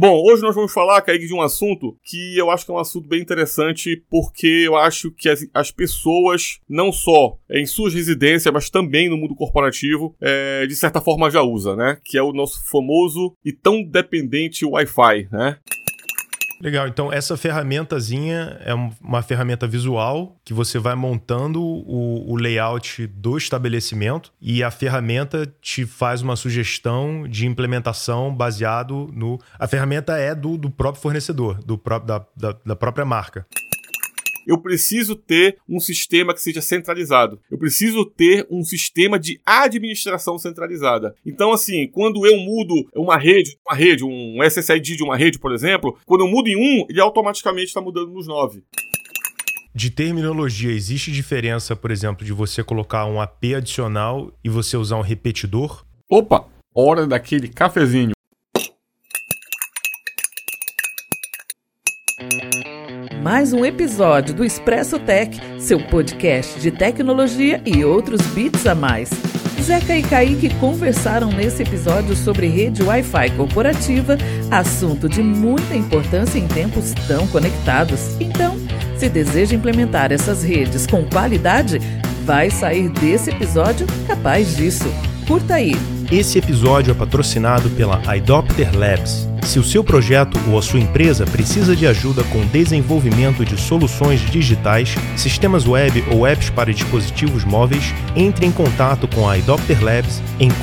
Bom, hoje nós vamos falar, Kaique, de um assunto que eu acho que é um assunto bem interessante, porque eu acho que as pessoas, não só em suas residências, mas também no mundo corporativo, de certa forma já usa, né? Que é o nosso famoso e tão dependente Wi-Fi, né? Legal, então essa ferramentazinha é uma ferramenta visual que você vai montando o layout do estabelecimento e a ferramenta te faz uma sugestão de implementação baseado no... A ferramenta é do próprio fornecedor, da própria marca. Eu preciso ter um sistema que seja centralizado. Eu preciso ter um sistema de administração centralizada. Então, assim, quando eu mudo uma rede, um SSID de uma rede, por exemplo, quando eu mudo em um, ele automaticamente está mudando nos 9. De terminologia, existe diferença, por exemplo, de você colocar um AP adicional e você usar um repetidor? Opa, hora daquele cafezinho. Mais um episódio do Expresso Tech, seu podcast de tecnologia e outros bits a mais. Zeca e Kaique conversaram nesse episódio sobre rede Wi-Fi corporativa, assunto de muita importância em tempos tão conectados. Então, se deseja implementar essas redes com qualidade, vai sair desse episódio capaz disso. Curta aí! Esse episódio é patrocinado pela iDopter Labs. Se o seu projeto ou a sua empresa precisa de ajuda com o desenvolvimento de soluções digitais, sistemas web ou apps para dispositivos móveis, entre em contato com a iDopter Labs em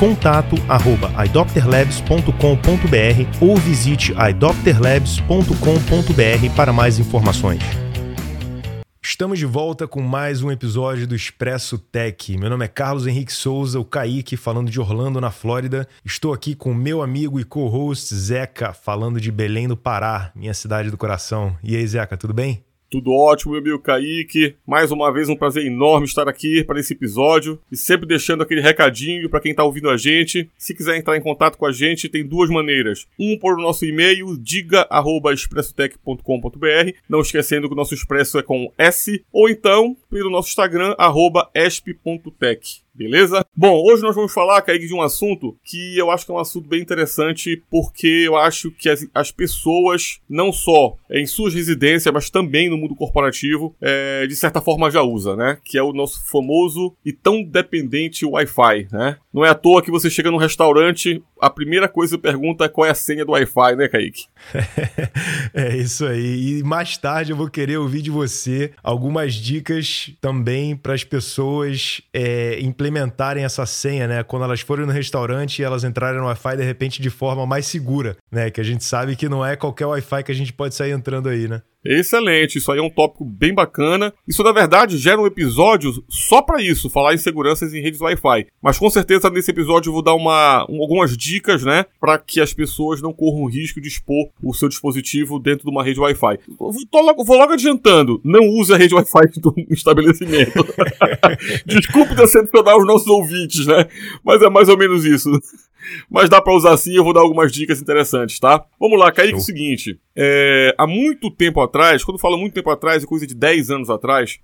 contato@idopterlabs.com.br ou visite idopterlabs.com.br para mais informações. Estamos de volta com mais um episódio do Expresso Tech. Meu nome é Carlos Henrique Souza, o Kaique, falando de Orlando, na Flórida. Estou aqui com meu amigo e co-host Zeca, falando de Belém do Pará, minha cidade do coração. E aí, Zeca, tudo bem? Tudo ótimo, meu amigo Kaique. Mais uma vez um prazer enorme estar aqui para esse episódio. E sempre deixando aquele recadinho para quem está ouvindo a gente. Se quiser entrar em contato com a gente, tem duas maneiras. Um por nosso e-mail, diga@expressotech.com.br. Não esquecendo que o nosso Expresso é com S. Ou então pelo nosso Instagram, @esp.tech. Beleza? Bom, hoje nós vamos falar, Kaique, de um assunto que eu acho que é um assunto bem interessante, porque eu acho que as pessoas, não só em suas residências, mas também no mundo corporativo, de certa forma já usa, né? Que é o nosso famoso e tão dependente Wi-Fi, né? Não é à toa que você chega num restaurante, a primeira coisa que pergunta é qual é a senha do Wi-Fi, né, Kaique? É isso aí. E mais tarde eu vou querer ouvir de você algumas dicas também para as pessoas implementarem essa senha, né? Quando elas forem no restaurante e elas entrarem no Wi-Fi, de repente, de forma mais segura, né? Que a gente sabe que não é qualquer Wi-Fi que a gente pode sair entrando aí, né? Excelente, isso aí é um tópico bem bacana. Isso, na verdade, gera um episódio só para isso, falar em seguranças em redes Wi-Fi. Mas com certeza nesse episódio eu vou dar algumas dicas, né, para que as pessoas não corram o risco de expor o seu dispositivo dentro de uma rede Wi-Fi. Vou logo adiantando, não use a rede Wi-Fi do estabelecimento. Desculpe decepcionar os nossos ouvintes, né, mas é mais ou menos isso. Mas dá pra usar sim, eu vou dar algumas dicas interessantes, tá? Vamos lá, Kaique, é o seguinte. Há muito tempo atrás, quando eu falo muito tempo atrás, é coisa de 10 anos atrás,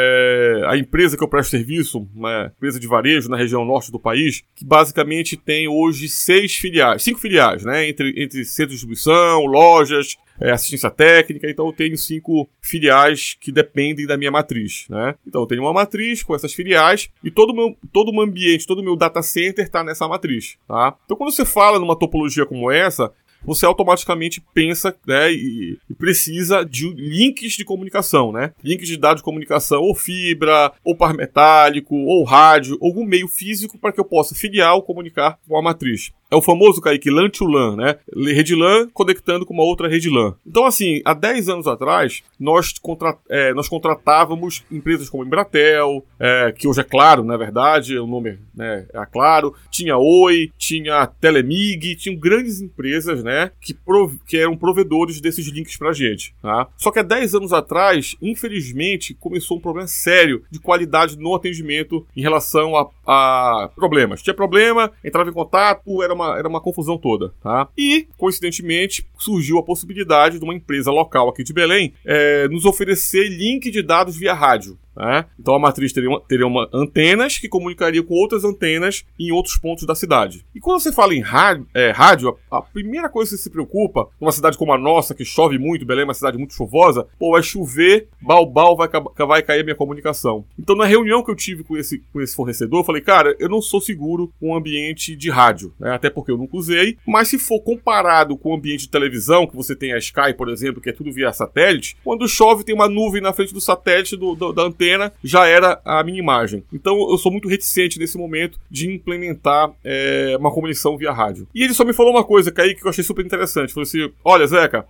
a empresa que eu presto serviço, uma empresa de varejo na região norte do país, que basicamente tem hoje 5 filiais, né? Entre centro de distribuição, lojas, assistência técnica. Então eu tenho 5 filiais que dependem da minha matriz, né? Então eu tenho uma matriz com essas filiais e todo o meu ambiente, todo o meu data center está nessa matriz, tá? Então quando você fala numa topologia como essa, você automaticamente pensa, né, e precisa de links de comunicação, né? Links de dados de comunicação, ou fibra, ou par metálico, ou rádio, algum meio físico para que eu possa filiar ou comunicar com a matriz. É o famoso, Kaique, LAN to LAN, né? Rede LAN conectando com uma outra rede LAN. Então, assim, há 10 anos atrás, nós contratávamos empresas como Embratel, que hoje é Claro, na verdade, o nome, né, é a Claro, tinha Oi, tinha Telemig, tinham grandes empresas, né, que eram provedores desses links pra gente, tá? Só que há 10 anos atrás, infelizmente, começou um problema sério de qualidade no atendimento em relação a problemas. Tinha problema, entrava em contato, era uma confusão toda, tá? E, coincidentemente, surgiu a possibilidade de uma empresa local aqui de Belém nos oferecer link de dados via rádio. né? Então a matriz teria antenas que comunicariam com outras antenas em outros pontos da cidade. E quando você fala em rádio, a primeira coisa que você se preocupa, numa cidade como a nossa, que chove muito, Belém é uma cidade muito chuvosa, vai chover, vai cair a minha comunicação. Então na reunião que eu tive com esse fornecedor, eu falei, cara, eu não sou seguro com o ambiente de rádio, né? Até porque eu nunca usei, mas se for comparado com o ambiente de televisão, que você tem a Sky, por exemplo, que é tudo via satélite, quando chove tem uma nuvem na frente do satélite da antena, já era a minha imagem. Então eu sou muito reticente nesse momento de implementar uma comunicação via rádio. E ele só me falou uma coisa, Kaique, que eu achei super interessante. Falou assim, olha, Zeca,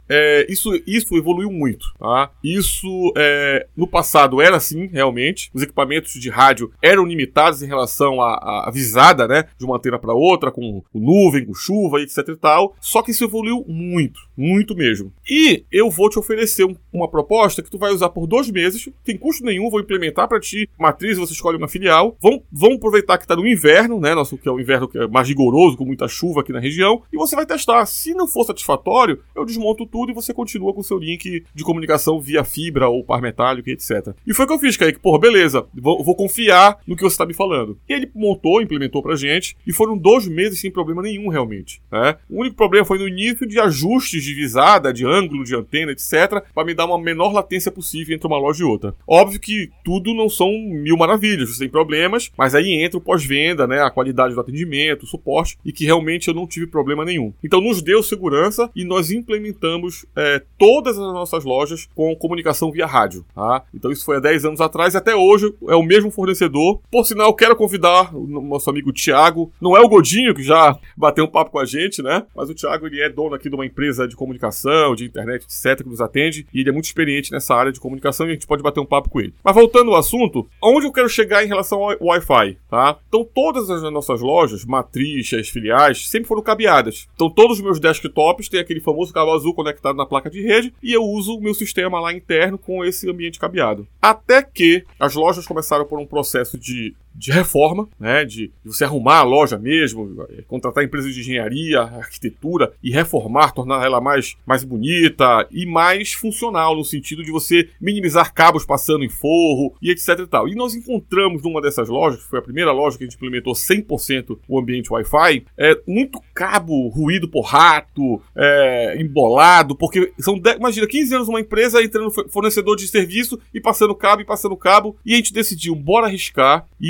isso evoluiu muito, tá? Isso no passado era assim, realmente. Os equipamentos de rádio eram limitados em relação à visada, né? De uma antena para outra, com nuvem, com chuva, etc e tal. Só que isso evoluiu muito, muito mesmo. E eu vou te oferecer uma proposta que tu vai usar por 2 meses, sem custo nenhum, vou implementar para ti matriz, você escolhe uma filial. Vamos aproveitar que está no inverno, né? Que é o inverno que é mais rigoroso, com muita chuva aqui na região, e você vai testar. Se não for satisfatório, eu desmonto tudo e você continua com o seu link de comunicação via fibra ou par metálico, etc. E foi o que eu fiz, Kaique. Beleza, vou confiar no que você está me falando. E ele implementou pra gente, e foram 2 meses sem problema nenhum, realmente, né? O único problema foi no início de ajustes de visada, de ângulo, de antena, etc, para me dar uma menor latência possível entre uma loja e outra. Óbvio que tudo não são 1000 maravilhas, você tem problemas, mas aí entra o pós-venda, né, a qualidade do atendimento, o suporte, e que realmente eu não tive problema nenhum. Então nos deu segurança e nós implementamos todas as nossas lojas com comunicação via rádio, tá? Então isso foi há 10 anos atrás e até hoje é o mesmo fornecedor. Por sinal, quero convidar o nosso amigo Thiago, não é o Godinho, que já bateu um papo com a gente, né? Mas o Thiago, ele é dono aqui de uma empresa de comunicação, de internet, etc, que nos atende, e ele é muito experiente nessa área de comunicação e a gente pode bater um papo com ele. Mas voltando ao assunto, onde eu quero chegar em relação ao Wi-Fi, tá? Então todas as nossas lojas, matrizes, filiais, sempre foram cabeadas. Então todos os meus desktops têm aquele famoso cabo azul conectado na placa de rede e eu uso o meu sistema lá interno com esse ambiente cabeado. Até que as lojas começaram por um processo de reforma, né, de você arrumar a loja mesmo, contratar empresas de engenharia, arquitetura e reformar, tornar ela mais bonita e mais funcional, no sentido de você minimizar cabos passando em forro e etc e tal. E nós encontramos numa dessas lojas, que foi a primeira loja que a gente implementou 100% o ambiente Wi-Fi, muito cabo ruído por rato, embolado, porque imagina, 15 anos uma empresa entrando fornecedor de serviço e passando cabo, e a gente decidiu, bora arriscar e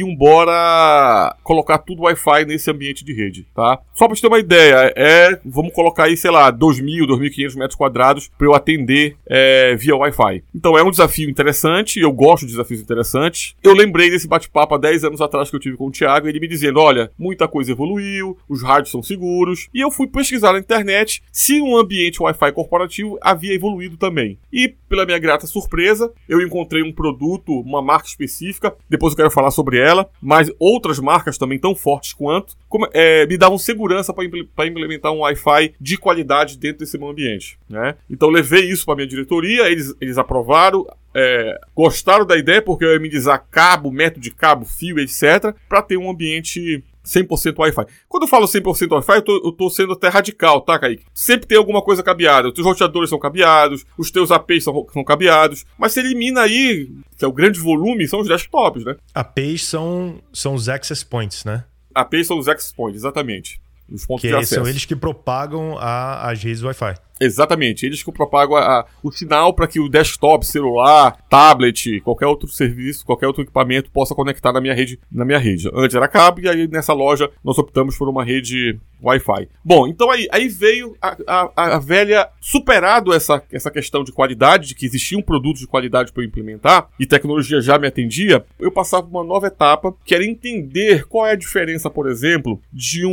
bora colocar tudo Wi-Fi nesse ambiente de rede, tá? Só pra te ter uma ideia, vamos colocar aí, sei lá, 2.000, 2.500 metros quadrados pra eu atender via Wi-Fi. Então é um desafio interessante, eu gosto de desafios interessantes. Eu lembrei desse bate-papo há 10 anos atrás que eu tive com o Thiago, ele me dizendo, olha, muita coisa evoluiu, os rádios são seguros, e eu fui pesquisar na internet se um ambiente Wi-Fi corporativo havia evoluído também. E, pela minha grata surpresa, eu encontrei um produto, uma marca específica, depois eu quero falar sobre ela, mas outras marcas também tão fortes quanto, me davam segurança para implementar um Wi-Fi de qualidade dentro desse meu ambiente, né? Então levei isso para minha diretoria, eles aprovaram, gostaram da ideia, porque eu ia minimizar cabo, método de cabo, fio, etc, para ter um ambiente 100% Wi-Fi. Quando eu falo 100% Wi-Fi, eu tô sendo até radical, tá, Kaique? Sempre tem alguma coisa cabeada. Os teus roteadores são cabeados, os teus APs são cabeados, mas você elimina aí, que é o grande volume, são os desktops, né? APs são os access points, né? APs são os access points, exatamente. Os pontos de acesso. São eles que propagam as redes Wi-Fi. Exatamente, eles que propagam o sinal para que o desktop, celular, tablet, qualquer outro serviço, qualquer outro equipamento possa conectar na minha rede. Antes era cabo e aí nessa loja nós optamos por uma rede Wi-Fi. Bom, então aí veio a velha, superado essa questão de qualidade, de que existia um produto de qualidade para eu implementar e tecnologia já me atendia, eu passava por uma nova etapa, que era entender qual é a diferença, por exemplo, de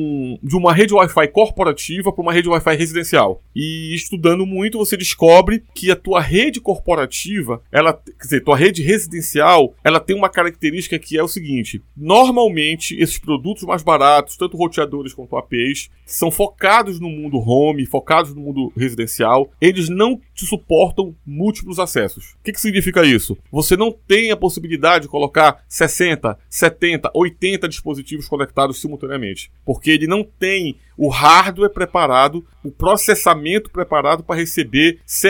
uma rede Wi-Fi corporativa para uma rede Wi-Fi residencial. E estudando muito, você descobre que a tua rede corporativa, tua rede residencial, ela tem uma característica que é o seguinte: normalmente esses produtos mais baratos, tanto roteadores quanto APs, são focados no mundo home, focados no mundo residencial, eles não te suportam múltiplos acessos. O que significa isso? Você não tem a possibilidade de colocar 60, 70, 80 dispositivos conectados simultaneamente, porque ele não tem o hardware preparado, o processamento preparado para receber 100,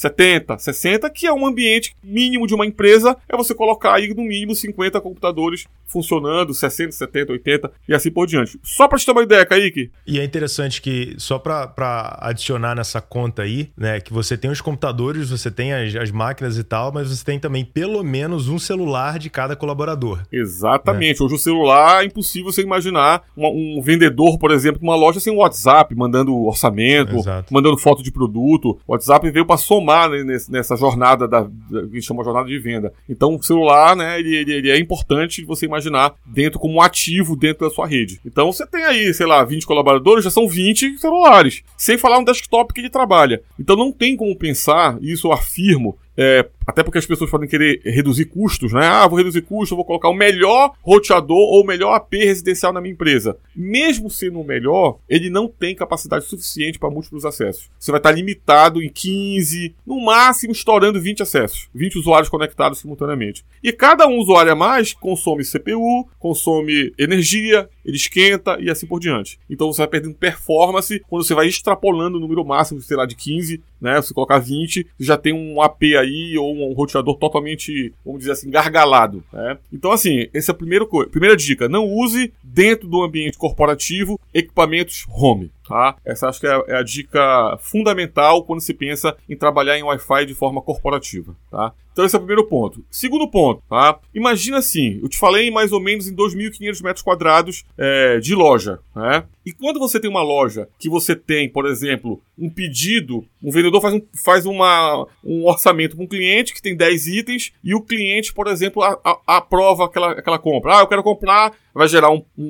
70, 60, que é um ambiente mínimo de uma empresa, é você colocar aí no mínimo 50 computadores funcionando, 60, 70, 80 e assim por diante. Só pra te ter uma ideia, Kaique. E é interessante que, só pra adicionar nessa conta aí, né, que você tem os computadores, você tem as máquinas e tal, mas você tem também pelo menos um celular de cada colaborador. Exatamente. Né? Hoje o celular é impossível você imaginar um vendedor, por exemplo, numa loja sem WhatsApp, mandando orçamento, mandando foto de produto. O WhatsApp veio para somar, né, nessa jornada que a gente chama de jornada de venda. Então o celular, né, ele é importante você imaginar dentro como um ativo dentro da sua rede. Então você tem aí, sei lá, 20 colaboradores, já são 20 celulares, sem falar no desktop que ele trabalha. Então não tem como pensar, isso eu afirmo, até porque as pessoas podem querer reduzir custos, né? Vou reduzir custos, vou colocar o melhor roteador ou o melhor AP residencial na minha empresa. Mesmo sendo o melhor, ele não tem capacidade suficiente para múltiplos acessos. Você vai estar limitado em 15, no máximo estourando 20 acessos, 20 usuários conectados simultaneamente. E cada um usuário a mais consome CPU, consome energia, ele esquenta e assim por diante. Então você vai perdendo performance quando você vai extrapolando o número máximo, sei lá, de 15, né? Se você colocar 20, você já tem um AP aí ou um roteador totalmente, vamos dizer assim, gargalado, né? Então assim, essa é a primeira dica. Não use dentro do ambiente corporativo equipamentos home. Tá? Essa acho que é a dica fundamental quando se pensa em trabalhar em Wi-Fi de forma corporativa. Tá? Então esse é o primeiro ponto. Segundo ponto, tá? Imagina assim, eu te falei mais ou menos em 2.500 metros quadrados de loja. Né? E quando você tem uma loja que você tem, por exemplo, um pedido, um vendedor faz um orçamento para um cliente que tem 10 itens e o cliente, por exemplo, aprova aquela compra. Eu quero comprar, vai gerar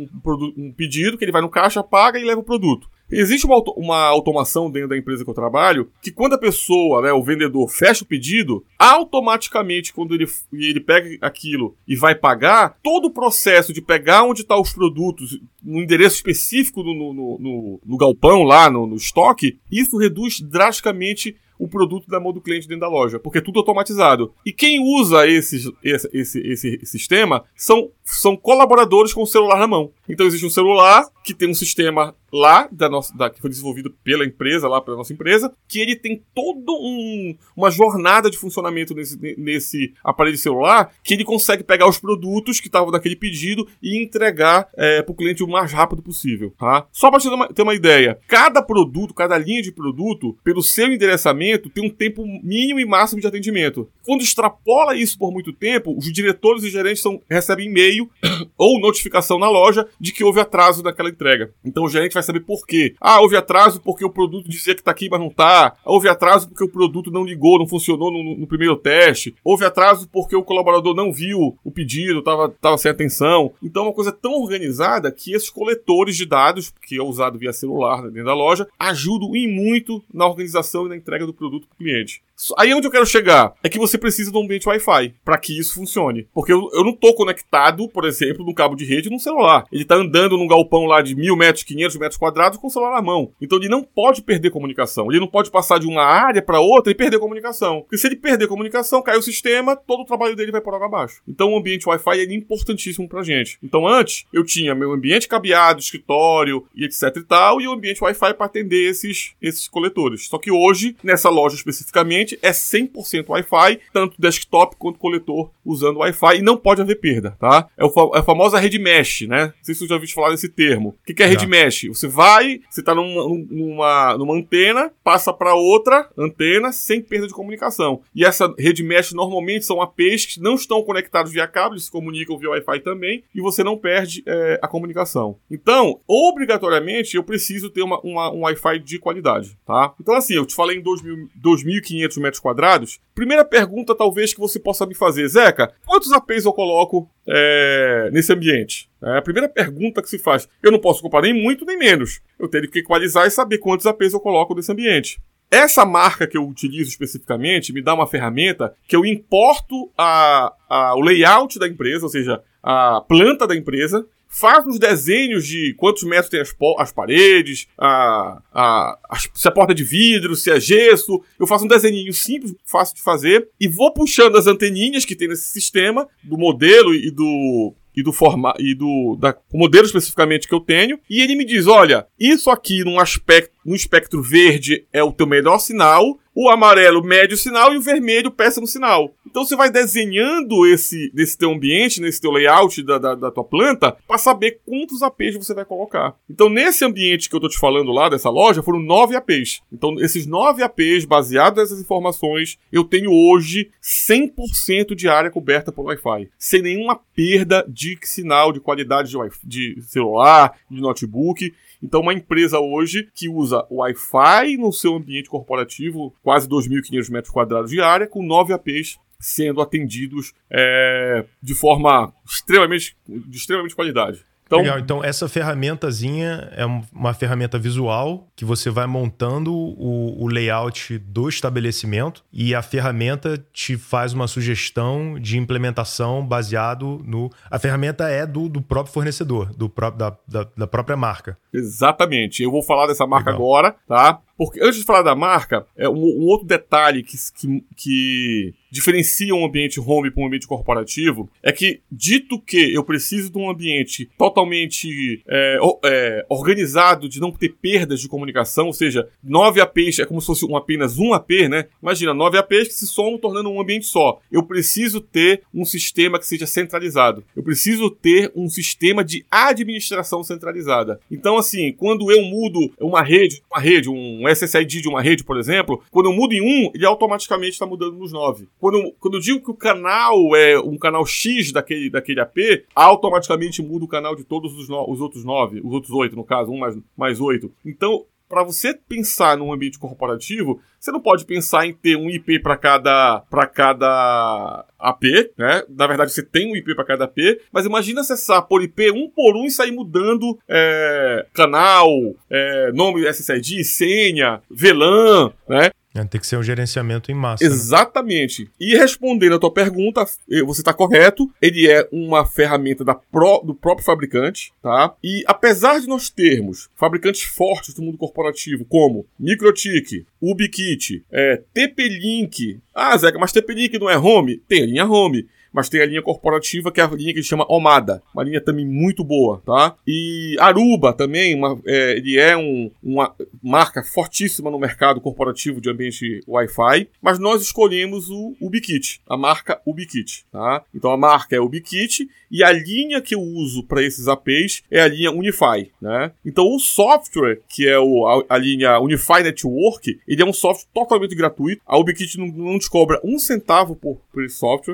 um pedido que ele vai no caixa, paga e leva o produto. Existe uma automação dentro da empresa que eu trabalho, que quando a pessoa, né, o vendedor, fecha o pedido, automaticamente, quando ele pega aquilo e vai pagar, todo o processo de pegar onde estão os produtos, no endereço específico no galpão, lá no estoque, isso reduz drasticamente o produto da mão do cliente dentro da loja, porque é tudo automatizado. E quem usa esse sistema são colaboradores com o celular na mão. Então existe um celular que tem um sistema lá que foi desenvolvido pela empresa, lá pela nossa empresa, que ele tem toda uma jornada de funcionamento nesse aparelho celular, que ele consegue pegar os produtos que estavam naquele pedido e entregar para o cliente o mais rápido possível. Tá? Só para você ter uma ideia, cada linha de produto, pelo seu endereçamento, tem um tempo mínimo e máximo de atendimento. Quando extrapola isso por muito tempo, os diretores e gerentes recebem e-mail ou notificação na loja de que houve atraso naquela entrega. Então o gerente vai saber por quê. Houve atraso porque o produto dizia que está aqui, mas não está. Houve atraso porque o produto não ligou, não funcionou no primeiro teste. Houve atraso porque o colaborador não viu o pedido, estava sem atenção. Então é uma coisa tão organizada que esses coletores de dados, que é usado via celular dentro da loja, ajudam em muito na organização e na entrega do produto para o cliente. Aí onde eu quero chegar é que você precisa de um ambiente Wi-Fi para que isso funcione. Porque eu não estou conectado, por exemplo, num cabo de rede num celular. Ele está andando num galpão lá de 1.000 metros, 500 metros quadrados com o celular na mão. Então ele não pode perder comunicação. Ele não pode passar de uma área para outra e perder comunicação. Porque se ele perder comunicação, cai o sistema, todo o trabalho dele vai por água abaixo. Então o ambiente Wi-Fi é importantíssimo pra gente. Então antes, eu tinha meu ambiente cabeado, escritório e etc e tal, e o ambiente Wi-Fi para atender esses coletores. Só que hoje, nessa loja especificamente, é 100% Wi-Fi, tanto desktop quanto coletor usando Wi-Fi, e não pode haver perda, tá? É a famosa rede mesh, né? Não sei se você já ouviu falar desse termo. O que é rede mesh? Você tá numa antena, passa para outra antena sem perda de comunicação. E essa rede mesh normalmente são APs que não estão conectados via cabo, eles se comunicam via Wi-Fi também, e você não perde a comunicação. Então, obrigatoriamente, eu preciso ter um Wi-Fi de qualidade, tá? Então, assim, eu te falei em 2.500 metros quadrados. Primeira pergunta, talvez, que você possa me fazer: Zeca, quantos APs eu coloco nesse ambiente? É a primeira pergunta que se faz. Eu não posso comprar nem muito nem menos. Eu teria que equalizar e saber quantos APs eu coloco nesse ambiente. Essa marca que eu utilizo especificamente me dá uma ferramenta que eu importo o layout da empresa, ou seja, a planta da empresa, faz os desenhos de quantos metros tem as paredes, se a porta é de vidro, se é gesso. Eu faço um desenhinho simples, fácil de fazer, e vou puxando as anteninhas que tem nesse sistema, do modelo e do e do modelo especificamente que eu tenho, e ele me diz, olha, isso aqui no espectro verde é o teu melhor sinal, o amarelo médio sinal e o vermelho péssimo sinal. Então você vai desenhando nesse teu ambiente, nesse teu layout da tua planta, para saber quantos APs você vai colocar. Então nesse ambiente que eu tô te falando lá, dessa loja, foram 9 APs. Então esses 9 APs, baseados nessas informações, eu tenho hoje 100% de área coberta por Wi-Fi. Sem nenhuma perda de sinal, de qualidade de celular, de notebook. Então, uma empresa hoje que usa Wi-Fi no seu ambiente corporativo, quase 2.500 metros quadrados de área, com 9 APs sendo atendidos de forma de extremamente qualidade. Legal, então essa ferramentazinha é uma ferramenta visual que você vai montando o layout do estabelecimento e a ferramenta te faz uma sugestão de implementação baseado no... A ferramenta é do próprio fornecedor, da própria marca. Exatamente. Eu vou falar dessa marca Legal. agora, tá? Porque antes de falar da marca, um outro detalhe que diferencia um ambiente home para um ambiente corporativo é que, dito que eu preciso de um ambiente totalmente organizado, de não ter perdas de comunicação, ou seja, 9 APs é como se fosse apenas um AP, né? Imagina, 9 APs que se somam tornando um ambiente só. Eu preciso ter um sistema que seja centralizado. Eu preciso ter um sistema de administração centralizada. Então, assim, quando eu mudo uma rede, um SSID de uma rede, por exemplo, quando eu mudo em um, ele automaticamente está mudando nos 9. Quando eu digo que o canal é um canal X daquele AP, automaticamente muda o canal de todos os outros 9, os outros 8, no caso, 1 mais 8. Então, para você pensar num ambiente corporativo, você não pode pensar em ter um IP para cada AP, né? Na verdade, você tem um IP para cada AP, mas imagina acessar por IP um por um e sair mudando canal, nome SSID, senha, VLAN, né? Tem que ser um gerenciamento em massa. Exatamente. Né? E respondendo a tua pergunta, você está correto. Ele é uma ferramenta do próprio fabricante, tá? E apesar de nós termos fabricantes fortes do mundo corporativo, como MikroTik, UbiKit, TP-Link. Ah, Zeca, mas TP-Link não é home? Tem a linha home. Mas tem a linha corporativa, que é a linha que a gente chama Omada. Uma linha também muito boa, tá? E Aruba também, ele é uma marca fortíssima no mercado corporativo de ambiente Wi-Fi. Mas nós escolhemos o UbiKit, a marca UbiKit, tá? Então a marca é UbiKit e a linha que eu uso para esses APs é a linha Unify, né? Então o software, que é a linha Unify Network, ele é um software totalmente gratuito. A UbiKit não te cobra um centavo por esse software.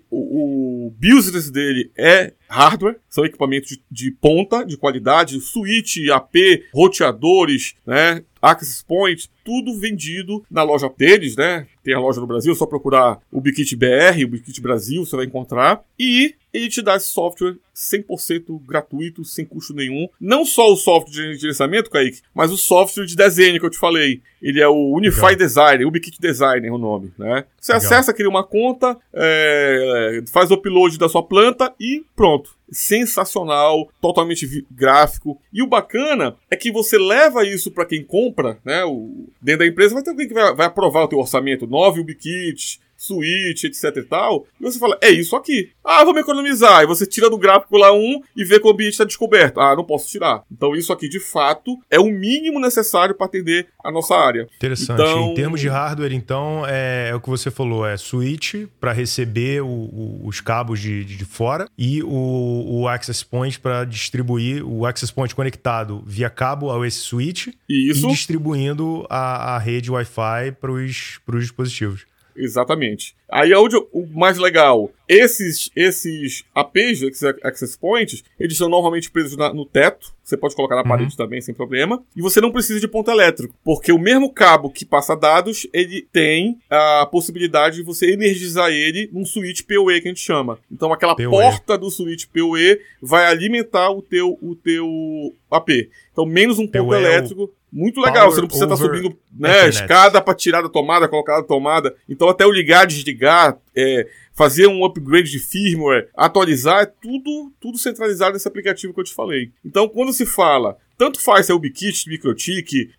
O business dele é hardware, são equipamentos de ponta, de qualidade, switch, AP, roteadores, né? Access Point, tudo vendido na loja deles, né? Tem a loja no Brasil, é só procurar o UbiKit BR, o UbiKit Brasil, você vai encontrar. E ele te dá esse software 100% gratuito, sem custo nenhum. Não só o software de gerenciamento, Kaique, mas o software de desenho que eu te falei. Ele é o Unify Designer, UbiKit Designer é o nome, né? Você acessa, cria uma conta, faz o upload da sua planta e pronto. Sensacional, totalmente gráfico. E o bacana é que você leva isso para quem compra, né? Dentro da empresa vai ter alguém que vai aprovar o teu orçamento, 9 UbiKits, switch, etc e tal, e você fala, é isso aqui. Ah, vou me economizar. E você tira do gráfico lá e vê que o ambiente está descoberto. Ah, não posso tirar. Então isso aqui, de fato, é o mínimo necessário para atender a nossa área. Interessante. Então, em termos de hardware, então, é o que você falou, é switch para receber os cabos de fora e o access point para distribuir o access point conectado via cabo a esse switch e distribuindo a rede Wi-Fi para os dispositivos. Exatamente. Aí é onde o mais legal, esses APs, esses access points, eles são normalmente presos no teto, você pode colocar na parede também, sem problema, e você não precisa de ponto elétrico, porque o mesmo cabo que passa dados, ele tem a possibilidade de você energizar ele num switch PoE, que a gente chama. Então aquela porta do switch PoE vai alimentar o teu AP. Então menos um ponto elétrico. Muito legal, você não precisa estar subindo, né, escada para tirar da tomada, colocar da tomada. Então até o ligar, desligar, fazer um upgrade de firmware, atualizar, é tudo centralizado nesse aplicativo que eu te falei. Então quando se fala tanto faz se é UbiKit, MikroTik,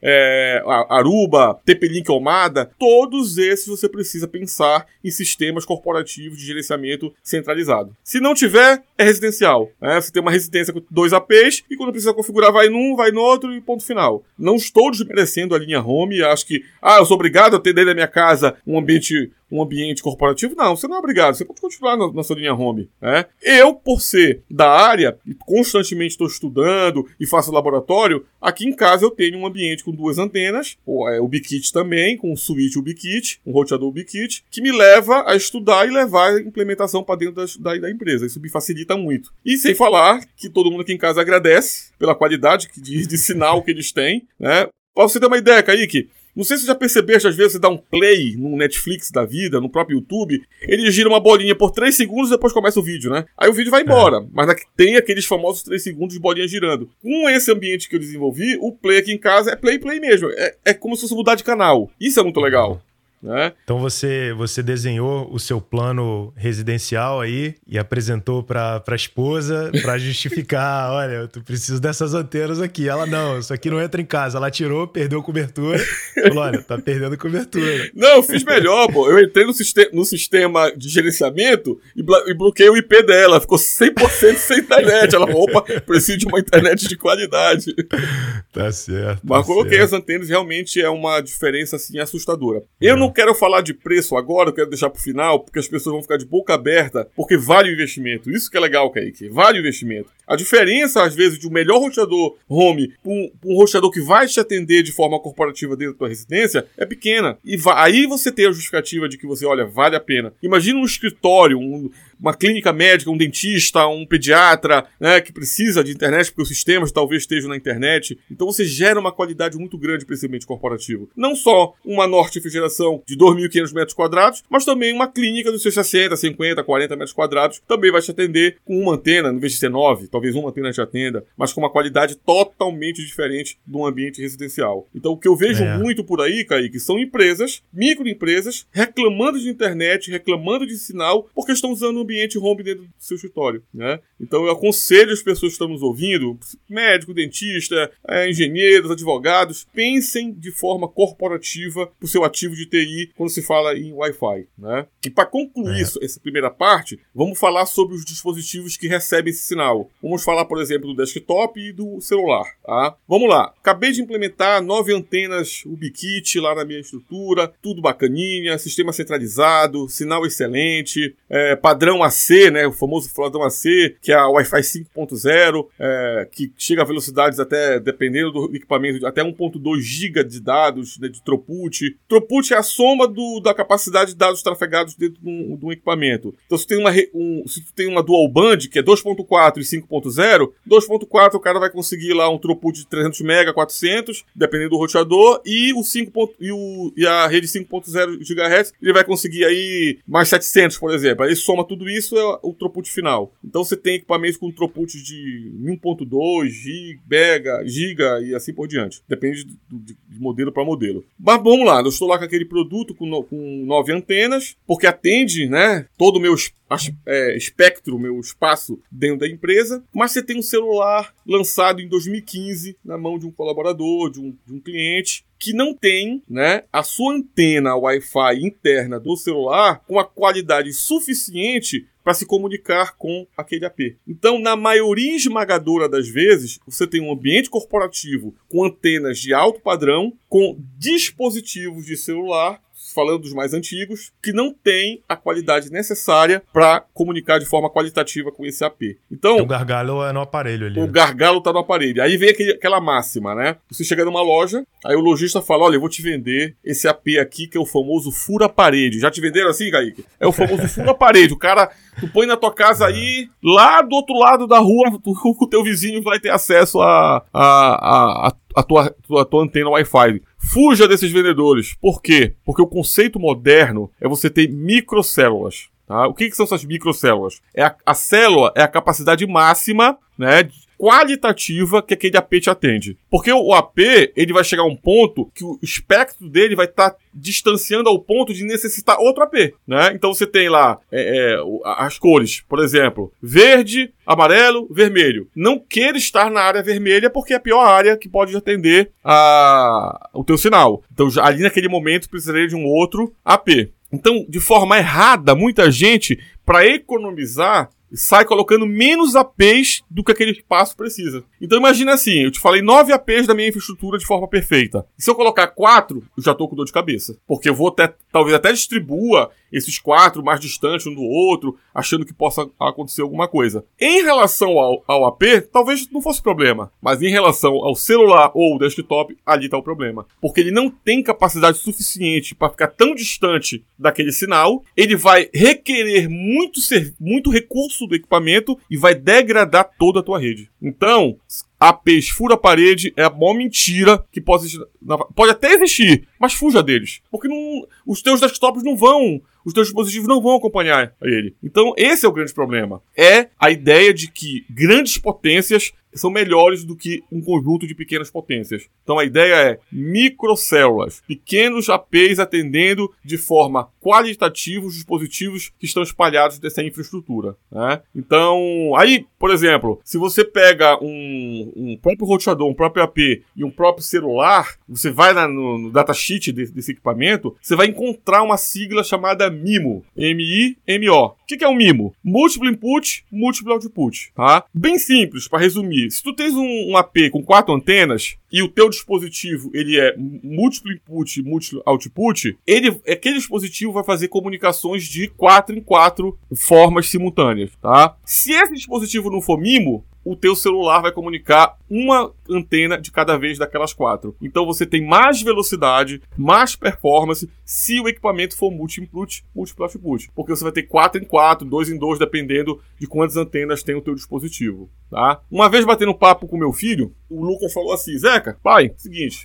Aruba, TP-Link Omada, todos esses você precisa pensar em sistemas corporativos de gerenciamento centralizado. Se não tiver, é residencial. Você tem uma residência com 2 APs e quando precisa configurar vai num, vai no outro e ponto final. Não estou desmerecendo a linha Home, acho que eu sou obrigado a ter dentro da minha casa um ambiente corporativo. Não, você não é obrigado, você pode continuar na sua linha Home. Eu, por ser da área, constantemente estou estudando e faço laboratório, aqui em casa eu tenho um ambiente com 2 antenas, o UbiKit também, com um switch UbiKit, um roteador UbiKit, que me leva a estudar e levar a implementação para dentro da empresa. Isso me facilita muito. E sem falar que todo mundo aqui em casa agradece pela qualidade de sinal que eles têm. Para você ter uma ideia, Kaique, não sei se você já percebeste, às vezes você dá um play no Netflix da vida, no próprio YouTube, ele gira uma bolinha por 3 segundos e depois começa o vídeo, né? Aí o vídeo vai embora, mas tem aqueles famosos 3 segundos de bolinha girando. Com esse ambiente que eu desenvolvi, o play aqui em casa é play mesmo. É como se fosse mudar de canal. Isso é muito legal. Então você desenhou o seu plano residencial aí e apresentou pra esposa pra justificar, olha, tu precisa dessas antenas aqui. Ela, não, isso aqui não entra em casa. Ela tirou, perdeu a cobertura. Falou, olha, tá perdendo cobertura. Não, eu fiz melhor, pô. Eu entrei no sistema de gerenciamento e bloqueei o IP dela. Ficou 100% sem internet. Ela falou, opa, preciso de uma internet de qualidade. Tá certo. Mas coloquei as antenas, realmente é uma diferença assim assustadora. Eu não quero falar de preço agora, eu quero deixar pro final, porque as pessoas vão ficar de boca aberta, porque vale o investimento. Isso que é legal, Kaique. Vale o investimento. A diferença, às vezes, de um melhor roteador home para um roteador que vai te atender de forma corporativa dentro da tua residência é pequena. E aí você tem a justificativa de que você, olha, vale a pena. Imagina um escritório, uma clínica médica, um dentista, um pediatra, né, que precisa de internet, porque os sistemas talvez estejam na internet. Então você gera uma qualidade muito grande para esse ambiente corporativo. Não só uma Norte Refrigeração de 2.500 metros quadrados, mas também uma clínica dos seus 60, 50, 40 metros quadrados também vai te atender com uma antena, em vez de ser 9, talvez uma antena te atenda, mas com uma qualidade totalmente diferente de um ambiente residencial. Então o que eu vejo muito por aí, Kaique, são empresas, microempresas, reclamando de internet, reclamando de sinal, porque estão usando um ambiente home dentro do seu escritório, né? Então eu aconselho as pessoas que estão nos ouvindo, médico, dentista, engenheiros, advogados, pensem de forma corporativa para o seu ativo de TI quando se fala em Wi-Fi, né? E para concluir essa primeira parte, vamos falar sobre os dispositivos que recebem esse sinal. Vamos falar, por exemplo, do desktop e do celular, tá? Vamos lá. Acabei de implementar 9 antenas UbiKit lá na minha estrutura, tudo bacaninha, sistema centralizado, sinal excelente, padrão AC, né? O famoso padrão AC, que é a Wi-Fi 5.0, que chega a velocidades até, dependendo do equipamento, até 1.2 GB de dados, né, de throughput. Throughput é a soma da capacidade de dados trafegados dentro de um equipamento. Então, se tu tem uma dual band, que é 2.4 e 5.0, 2.4 o cara vai conseguir lá um throughput de 300 MB, 400, dependendo do roteador, e a rede 5.0 GHz, ele vai conseguir aí mais 700, por exemplo. Aí soma tudo isso, é o throughput final. Então você tem equipamentos com throughput de 1.2 giga e assim por diante. Depende de modelo para modelo. Mas vamos lá, eu estou lá com aquele produto com 9 antenas, porque atende, né, todo o meu espectro, meu espaço dentro da empresa, mas você tem um celular lançado em 2015 na mão de um colaborador, de um cliente, que não tem, né, a sua antena Wi-Fi interna do celular com a qualidade suficiente para se comunicar com aquele AP. Então, na maioria esmagadora das vezes, você tem um ambiente corporativo com antenas de alto padrão, com dispositivos de celular, falando dos mais antigos, que não tem a qualidade necessária para comunicar de forma qualitativa com esse AP. Então, o gargalo é no aparelho ali. O gargalo está no aparelho. Aí vem aquela máxima, né? Você chega numa loja, aí o lojista fala, olha, eu vou te vender esse AP aqui, que é o famoso fura-parede. Já te venderam assim, Kaique? É o famoso fura-parede. O cara, tu põe na tua casa aí, lá do outro lado da rua, o teu vizinho vai ter acesso a tua antena Wi-Fi. Fuja desses vendedores. Por quê? Porque o conceito moderno é você ter microcélulas. Tá? O que são essas microcélulas? A célula é a capacidade máxima, né, qualitativa que aquele AP te atende. Porque o AP, ele vai chegar a um ponto que o espectro dele vai estar distanciando ao ponto de necessitar outro AP, né? Então você tem lá as cores, por exemplo, verde, amarelo, vermelho. Não queira estar na área vermelha porque é a pior área que pode atender o teu sinal. Então ali naquele momento precisaria de um outro AP. Então, de forma errada, muita gente, para economizar, sai colocando menos APs do que aquele espaço precisa. Então imagina assim, eu te falei 9 APs da minha infraestrutura de forma perfeita. E se eu colocar 4, eu já estou com dor de cabeça. Porque eu vou talvez até distribua esses 4 mais distantes um do outro, achando que possa acontecer alguma coisa. Em relação ao AP, talvez não fosse problema. Mas em relação ao celular ou desktop, ali está o problema. Porque ele não tem capacidade suficiente para ficar tão distante daquele sinal. Ele vai requerer muito recurso do equipamento e vai degradar toda a tua rede. Então, APs fura-parede é a maior mentira que pode existir. Pode até existir, mas fuja deles. Porque os teus desktops não vão, os teus dispositivos não vão acompanhar ele. Então, esse é o grande problema. É a ideia de que grandes potências são melhores do que um conjunto de pequenas potências. Então a ideia é microcélulas, pequenos APs atendendo de forma qualitativa os dispositivos que estão espalhados dessa infraestrutura, né? Então, aí, por exemplo, se você pega um próprio roteador, um próprio AP e um próprio celular, você vai no datasheet desse equipamento, você vai encontrar uma sigla chamada MIMO, M-I-M-O. O que é um MIMO? Múltiplo Input, Múltiplo Output, tá? Bem simples, para resumir. Se tu tens um AP com 4 antenas e o teu dispositivo ele é múltiplo input e múltiplo output, aquele dispositivo vai fazer comunicações de 4 em 4 formas simultâneas, tá? Se esse dispositivo não for MIMO, o teu celular vai comunicar uma antena de cada vez daquelas 4. Então você tem mais velocidade, mais performance, se o equipamento for múltiplo output. Porque você vai ter 4 em 4, 2 em 2, dependendo de quantas antenas tem o teu dispositivo, tá? Uma vez batendo papo com meu filho, o Lucas falou assim: Zeca, pai, seguinte,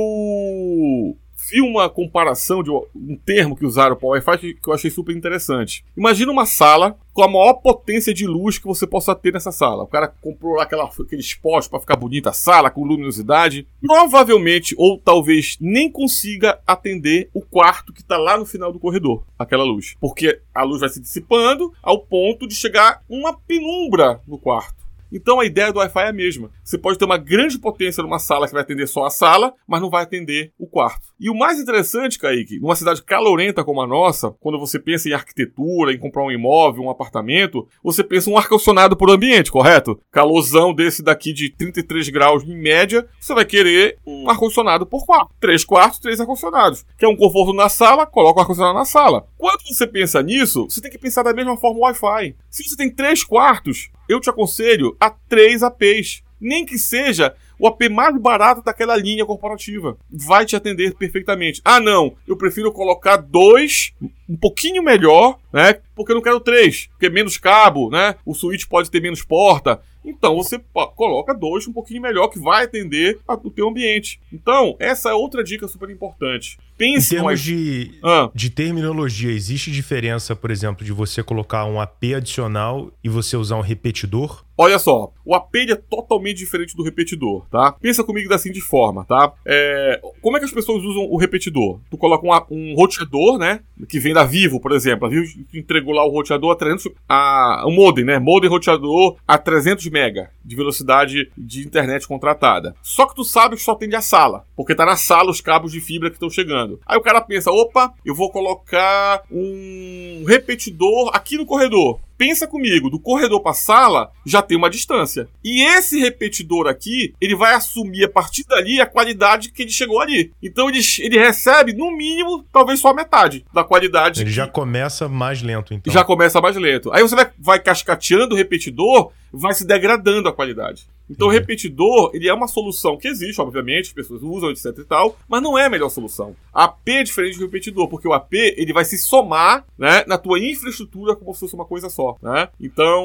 eu vi uma comparação de um termo que usaram para o Wi-Fi que eu achei super interessante. Imagina uma sala com a maior potência de luz que você possa ter nessa sala. O cara comprou lá aquele spot para ficar bonita a sala, com luminosidade. Provavelmente, ou talvez nem consiga atender o quarto que está lá no final do corredor, aquela luz. Porque a luz vai se dissipando ao ponto de chegar uma penumbra no quarto. Então a ideia do Wi-Fi é a mesma. Você pode ter uma grande potência numa sala que vai atender só a sala, mas não vai atender o quarto. E o mais interessante, Kaique, numa cidade calorenta como a nossa, quando você pensa em arquitetura, em comprar um imóvel, um apartamento, você pensa em um ar-condicionado por ambiente, correto? Calorzão desse daqui de 33 graus em média, você vai querer um ar-condicionado por quarto. 3 quartos, 3 ar-condicionados. Quer um conforto na sala, coloca o ar-condicionado na sala. Quando você pensa nisso, você tem que pensar da mesma forma o Wi-Fi. Se você tem 3 quartos, eu te aconselho a 3 APs. Nem que seja o AP mais barato daquela linha corporativa. Vai te atender perfeitamente. Ah, não, eu prefiro colocar 2, um pouquinho melhor, né? Porque eu não quero 3, porque menos cabo, né? O switch pode ter menos porta. Então você coloca 2 um pouquinho melhor que vai atender o teu ambiente. Então, essa é outra dica super importante. Pense em termos de terminologia, existe diferença, por exemplo, de você colocar um AP adicional e você usar um repetidor? Olha só, o AP é totalmente diferente do repetidor, tá? Pensa comigo da seguinte forma, tá? Como é que as pessoas usam o repetidor? Tu coloca um roteador, né? Que vem da Vivo, por exemplo. A Vivo entregou lá o roteador a 300... o modem, né? Modem roteador a 300 mega de velocidade de internet contratada. Só que tu sabe que só atende a sala, porque tá na sala os cabos de fibra que estão chegando. Aí o cara pensa, opa, eu vou colocar um repetidor aqui no corredor. Pensa comigo, do corredor para a sala já tem uma distância. E esse repetidor aqui, ele vai assumir a partir dali a qualidade que ele chegou ali. Então ele recebe, no mínimo, talvez só a metade da qualidade. Ele já começa mais lento, então. Já começa mais lento. Aí você vai cascateando o repetidor, vai se degradando a qualidade. Então o repetidor, ele é uma solução que existe, obviamente, as pessoas usam, etc e tal, mas não é a melhor solução. A AP é diferente do repetidor, porque o AP, ele vai se somar, né, na tua infraestrutura como se fosse uma coisa só, né? Então,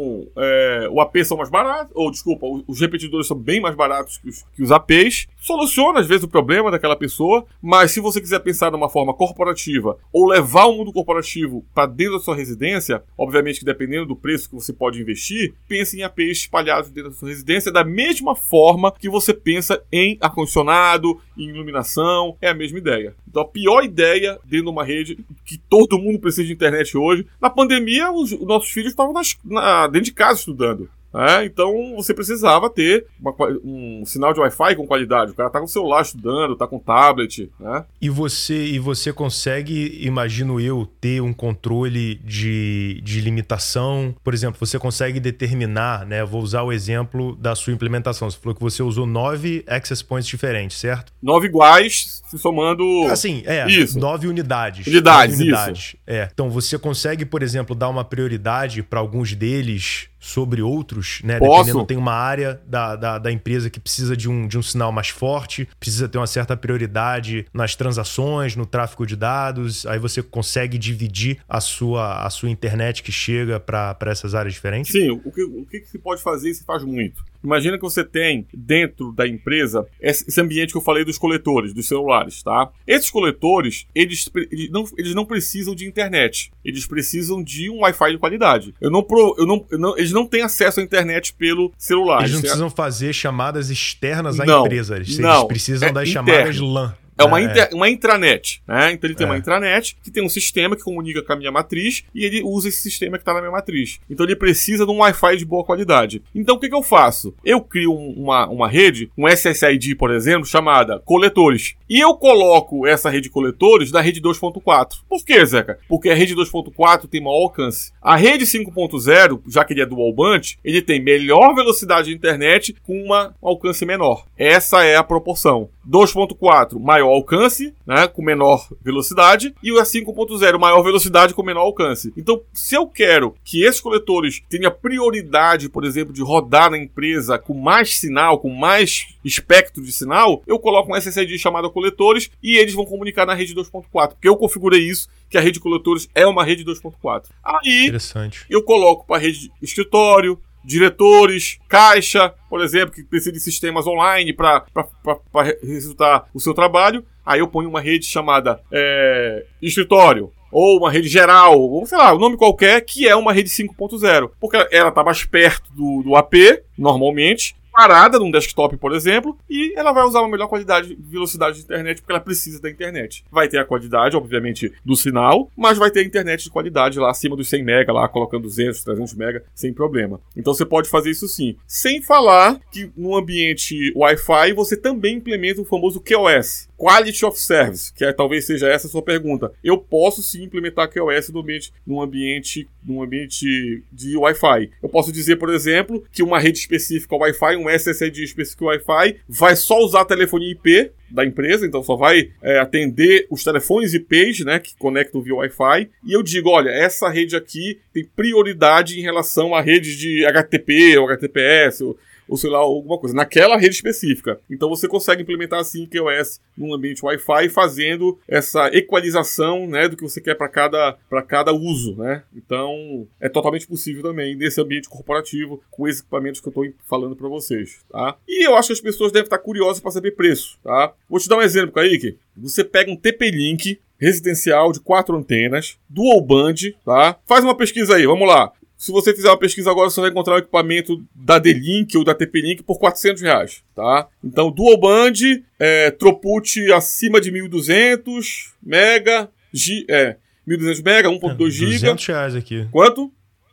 o AP são mais baratos, os repetidores são bem mais baratos que os APs. Soluciona, às vezes, o problema daquela pessoa, mas se você quiser pensar de uma forma corporativa ou levar o mundo corporativo para dentro da sua residência, obviamente que dependendo do preço que você pode investir, pense em APs espalhados dentro da sua residência, inteligência da mesma forma que você pensa em ar-condicionado, em iluminação, é a mesma ideia. Então a pior ideia dentro de uma rede, que todo mundo precisa de internet hoje, na pandemia os nossos filhos estavam dentro de casa estudando. Então você precisava ter um sinal de Wi-Fi com qualidade. O cara tá com o celular estudando, tá com tablet, né? E você consegue, imagino eu, ter um controle de limitação? Por exemplo, você consegue determinar, né? Vou usar o exemplo da sua implementação. Você falou que você usou 9 access points diferentes, certo? 9 iguais, se somando... Assim, isso. 9 unidades. Unidades. Isso. Então você consegue, por exemplo, dar uma prioridade para alguns deles sobre outros, né? Posso. Dependendo, tem uma área da empresa que precisa de um sinal mais forte, precisa ter uma certa prioridade nas transações, no tráfego de dados, aí você consegue dividir a sua internet que chega para essas áreas diferentes? Sim, o que se pode fazer e se faz muito. Imagina que você tem dentro da empresa esse ambiente que eu falei dos coletores, dos celulares, tá? Esses coletores, eles não precisam de internet. Eles precisam de um Wi-Fi de qualidade. Eles não têm acesso à internet pelo celular. Eles não precisam fazer chamadas externas à Não, empresa. Eles não, precisam das interno. chamadas LAN. É uma intranet, né? Então ele tem uma intranet que tem um sistema que comunica com a minha matriz e ele usa esse sistema que está na minha matriz. Então ele precisa de um Wi-Fi de boa qualidade. Então o que eu faço? Eu crio uma rede, um SSID, por exemplo, chamada coletores. E eu coloco essa rede de coletores na rede 2.4. Por quê, Zeca? Porque a rede 2.4 tem maior alcance. A rede 5.0, já que ele é dual band, ele tem melhor velocidade de internet com um alcance menor. Essa é a proporção. 2.4, maior alcance, né, com menor velocidade, e o 5.0, maior velocidade com menor alcance. Então, se eu quero que esses coletores tenham prioridade, por exemplo, de rodar na empresa com mais sinal, com mais espectro de sinal, eu coloco um SSID chamado coletores e eles vão comunicar na rede 2.4, porque eu configurei isso, que a rede de coletores é uma rede 2.4. Aí, eu coloco para a rede de escritório, diretores, caixa, por exemplo, que precisa de sistemas online para resultar o seu trabalho. Aí eu ponho uma rede chamada escritório, ou uma rede geral, ou sei lá, um nome qualquer, que é uma rede 5.0. Porque ela está mais perto do AP, normalmente, parada num desktop, por exemplo, e ela vai usar uma melhor qualidade, velocidade de internet, porque ela precisa da internet. Vai ter a qualidade, obviamente, do sinal, mas vai ter a internet de qualidade lá acima dos 100 MB, lá colocando 200, 300 MB, sem problema. Então você pode fazer isso sim. Sem falar que no ambiente Wi-Fi você também implementa o famoso QoS, Quality of Service, que talvez seja essa a sua pergunta. Eu posso sim implementar QoS num ambiente de Wi-Fi. Eu posso dizer, por exemplo, que uma rede específica Wi-Fi, um SSID específico Wi-Fi, vai só usar a telefonia IP da empresa, então só vai atender os telefones IPs, né, que conectam via Wi-Fi, e eu digo, olha, essa rede aqui tem prioridade em relação a redes de HTTP ou HTTPS, ou sei lá, alguma coisa, naquela rede específica. Então você consegue implementar assim QoS num ambiente Wi-Fi, fazendo essa equalização, né, do que você quer para cada uso, né? Então é totalmente possível também nesse ambiente corporativo com esses equipamentos que eu estou falando para vocês, tá? E eu acho que as pessoas devem estar curiosas para saber preço, tá? Vou te dar um exemplo, Kaique. Você pega um TP-Link residencial de 4 antenas, dual band, tá? Faz uma pesquisa aí, vamos lá. Se você fizer uma pesquisa agora, você vai encontrar o equipamento da D-Link ou da TP-Link por R$400, tá? Então, dual band, throughput acima de 1.200 mega, 1.200 mega, 1.2 GB. R$200 aqui. Quanto?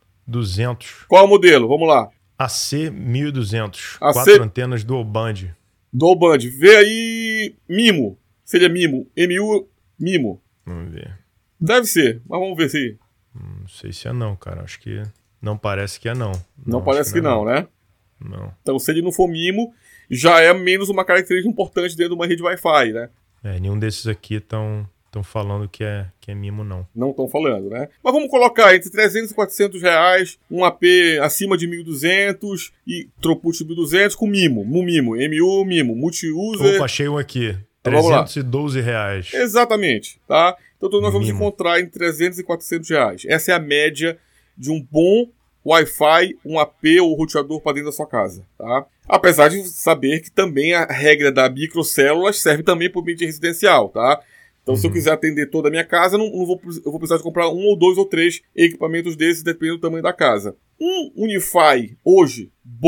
200. Qual é o modelo? Vamos lá. AC 1200. AC... 4 antenas dual band. Dual band. Vê aí MIMO. Seria MIMO. MU, MIMO. Vamos ver. Deve ser, mas vamos ver se... Não sei se é não, cara. Acho que não parece que é não. Não parece que não, né? Não. Então, se ele não for MIMO, já é menos uma característica importante dentro de uma rede Wi-Fi, né? Nenhum desses aqui estão falando que é MIMO, não. Não estão falando, né? Mas vamos colocar entre 300 e 400 reais, um AP acima de 1.200 e throughput de 1.200 com MIMO. MU, MIMO, multi-user... Opa, achei um aqui. Então, R$312. Exatamente, tá? Então nós vamos encontrar entre 300 e 400 reais. Essa é a média de um bom Wi-Fi, um AP ou roteador para dentro da sua casa, tá? Apesar de saber que também a regra da microcélulas serve também para o ambiente residencial, tá? Então, se eu quiser atender toda a minha casa, eu vou precisar de comprar 1 ou 2 ou 3 equipamentos desses, dependendo do tamanho da casa. Um Unify, hoje, bom,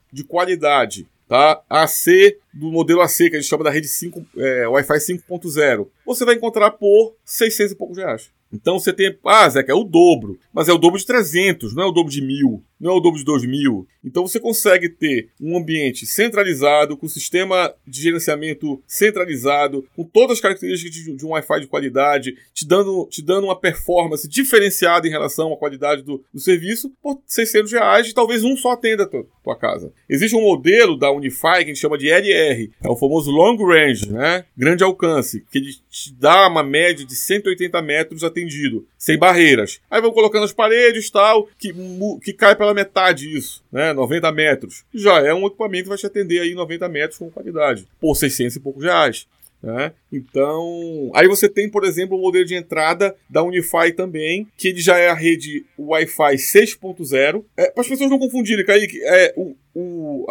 de qualidade, tá? AC, do modelo AC, que a gente chama da rede Wi-Fi 5.0, você vai encontrar por R$600 e poucos. Então você tem, Zeca, é o dobro, mas é o dobro de 300, não é o dobro de 1.000, não é o dobro de 2.000. Então você consegue ter um ambiente centralizado, com sistema de gerenciamento centralizado, com todas as características de um Wi-Fi de qualidade, te dando uma performance diferenciada em relação à qualidade do serviço, por R$600 e talvez um só atenda a tua casa. Existe um modelo da Unify que a gente chama de LR, é o famoso Long Range, né? Grande alcance, que ele te dá uma média de 180 metros atendido, sem barreiras. Aí vão colocando as paredes e tal, que cai pela metade isso, né? 90 metros. Já é um equipamento que vai te atender aí 90 metros com qualidade, por R$600 e poucos. Né? Então, aí você tem, por exemplo, o modelo de entrada da Unify também, que ele já é a rede Wi-Fi 6.0. Para as pessoas não confundirem, Kaique, o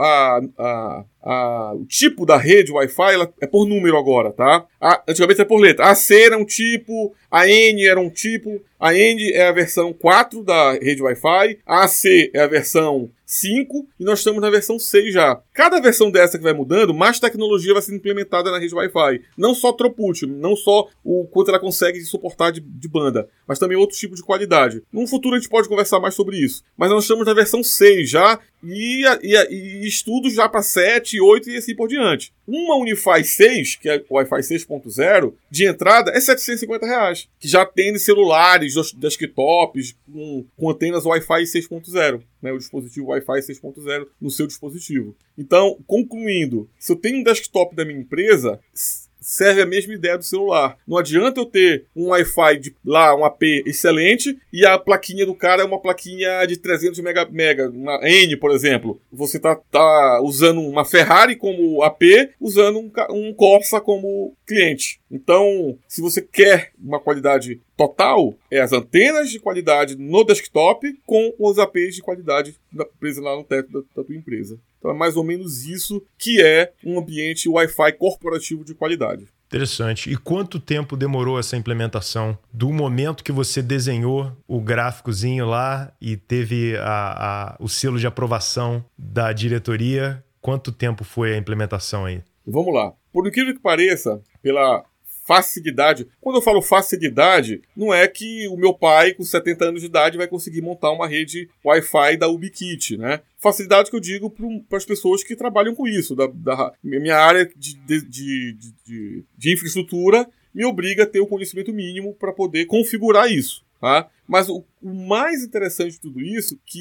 tipo da rede Wi-Fi ela é por número agora, tá? Antigamente era por letra. A C era um tipo, a N era um tipo, a N é a versão 4 da rede Wi-Fi, a AC é a versão 5 e nós estamos na versão 6 já. Cada versão dessa que vai mudando, mais tecnologia vai sendo implementada na rede Wi-Fi. Não só throughput, não só o quanto ela consegue suportar de banda, mas também outros tipos de qualidade. No futuro a gente pode conversar mais sobre isso. Mas nós estamos na versão 6 já e estudos já para 7, 8 e assim por diante. Uma Unify 6, que é o Wi-Fi 6.0, de entrada é R$750, que já atende celulares, desktops, com antenas Wi-Fi 6.0, né, o dispositivo Wi-Fi 6.0 no seu dispositivo. Então, concluindo, se eu tenho um desktop da minha empresa, serve a mesma ideia do celular. Não adianta eu ter um Wi-Fi um AP excelente e a plaquinha do cara é uma plaquinha de 300 mega, uma N, por exemplo. Você tá usando uma Ferrari como AP, usando um Corsa como cliente. Então, se você quer uma qualidade total, é as antenas de qualidade no desktop com os APs de qualidade presa lá no teto da tua empresa. Então é mais ou menos isso que é um ambiente Wi-Fi corporativo de qualidade. Interessante. E quanto tempo demorou essa implementação? Do momento que você desenhou o gráficozinho lá e teve o selo de aprovação da diretoria, quanto tempo foi a implementação aí? Vamos lá. Por incrível que pareça, pela facilidade. Quando eu falo facilidade, não é que o meu pai, com 70 anos de idade, vai conseguir montar uma rede Wi-Fi da UbiKit, né? Facilidade que eu digo para as pessoas que trabalham com isso. Da minha área de infraestrutura me obriga a ter o conhecimento mínimo para poder configurar isso. Tá? Mas o mais interessante de tudo isso, que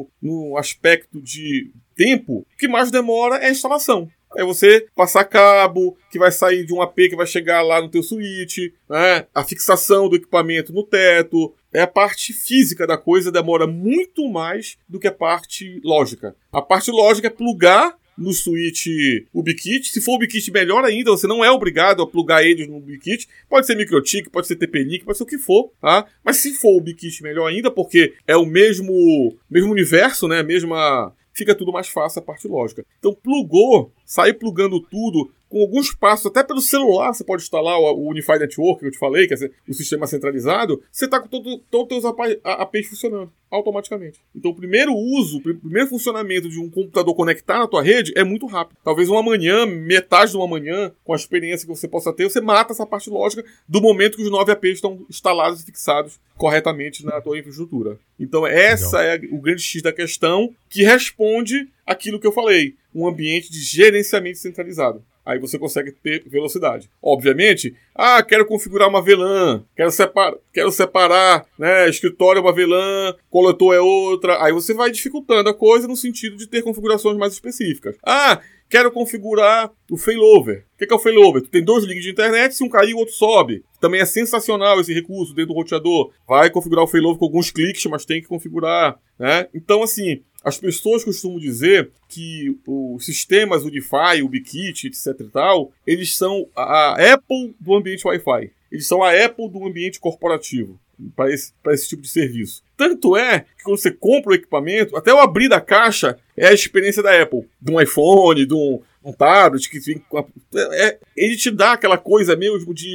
no aspecto de tempo, o que mais demora é a instalação. É você passar cabo, que vai sair de um AP que vai chegar lá no teu switch, né? A fixação do equipamento no teto. A parte física da coisa demora muito mais do que a parte lógica. A parte lógica é plugar no switch UbiKit. Se for UbiKit, melhor ainda, você não é obrigado a plugar eles no UbiKit. Pode ser MikroTik, pode ser TP-Link, pode ser o que for, tá? Mas se for UbiKit, melhor ainda, porque é o mesmo universo, né? Fica tudo mais fácil a parte lógica. Então, plugou, sair plugando tudo, com alguns passos, até pelo celular, você pode instalar o Unified Network, que eu te falei, que é o sistema centralizado, você está com todos os teus APs funcionando automaticamente. Então, o primeiro funcionamento de um computador conectar na tua rede é muito rápido. Talvez uma manhã, metade de uma manhã, com a experiência que você possa ter, você mata essa parte lógica do momento que os 9 APs estão instalados e fixados corretamente na tua infraestrutura. Então, essa é o grande X da questão, que responde aquilo que eu falei, um ambiente de gerenciamento centralizado. Aí você consegue ter velocidade. Obviamente, quero configurar uma VLAN, quero separar, né, escritório é uma VLAN, coletor é outra. Aí você vai dificultando a coisa no sentido de ter configurações mais específicas. Quero configurar o failover. O que é o failover? Tu tem 2 links de internet, se um cair, o outro sobe. Também é sensacional esse recurso dentro do roteador. Vai configurar o failover com alguns cliques, mas tem que configurar, né? Então, assim, as pessoas costumam dizer que os sistemas Unify, UbiKit, etc e tal, eles são a Apple do ambiente Wi-Fi. Eles são a Apple do ambiente corporativo para esse tipo de serviço. Tanto é que quando você compra o equipamento, até o abrir da caixa é a experiência da Apple. De um iPhone, de um tablet, ele te dá aquela coisa mesmo de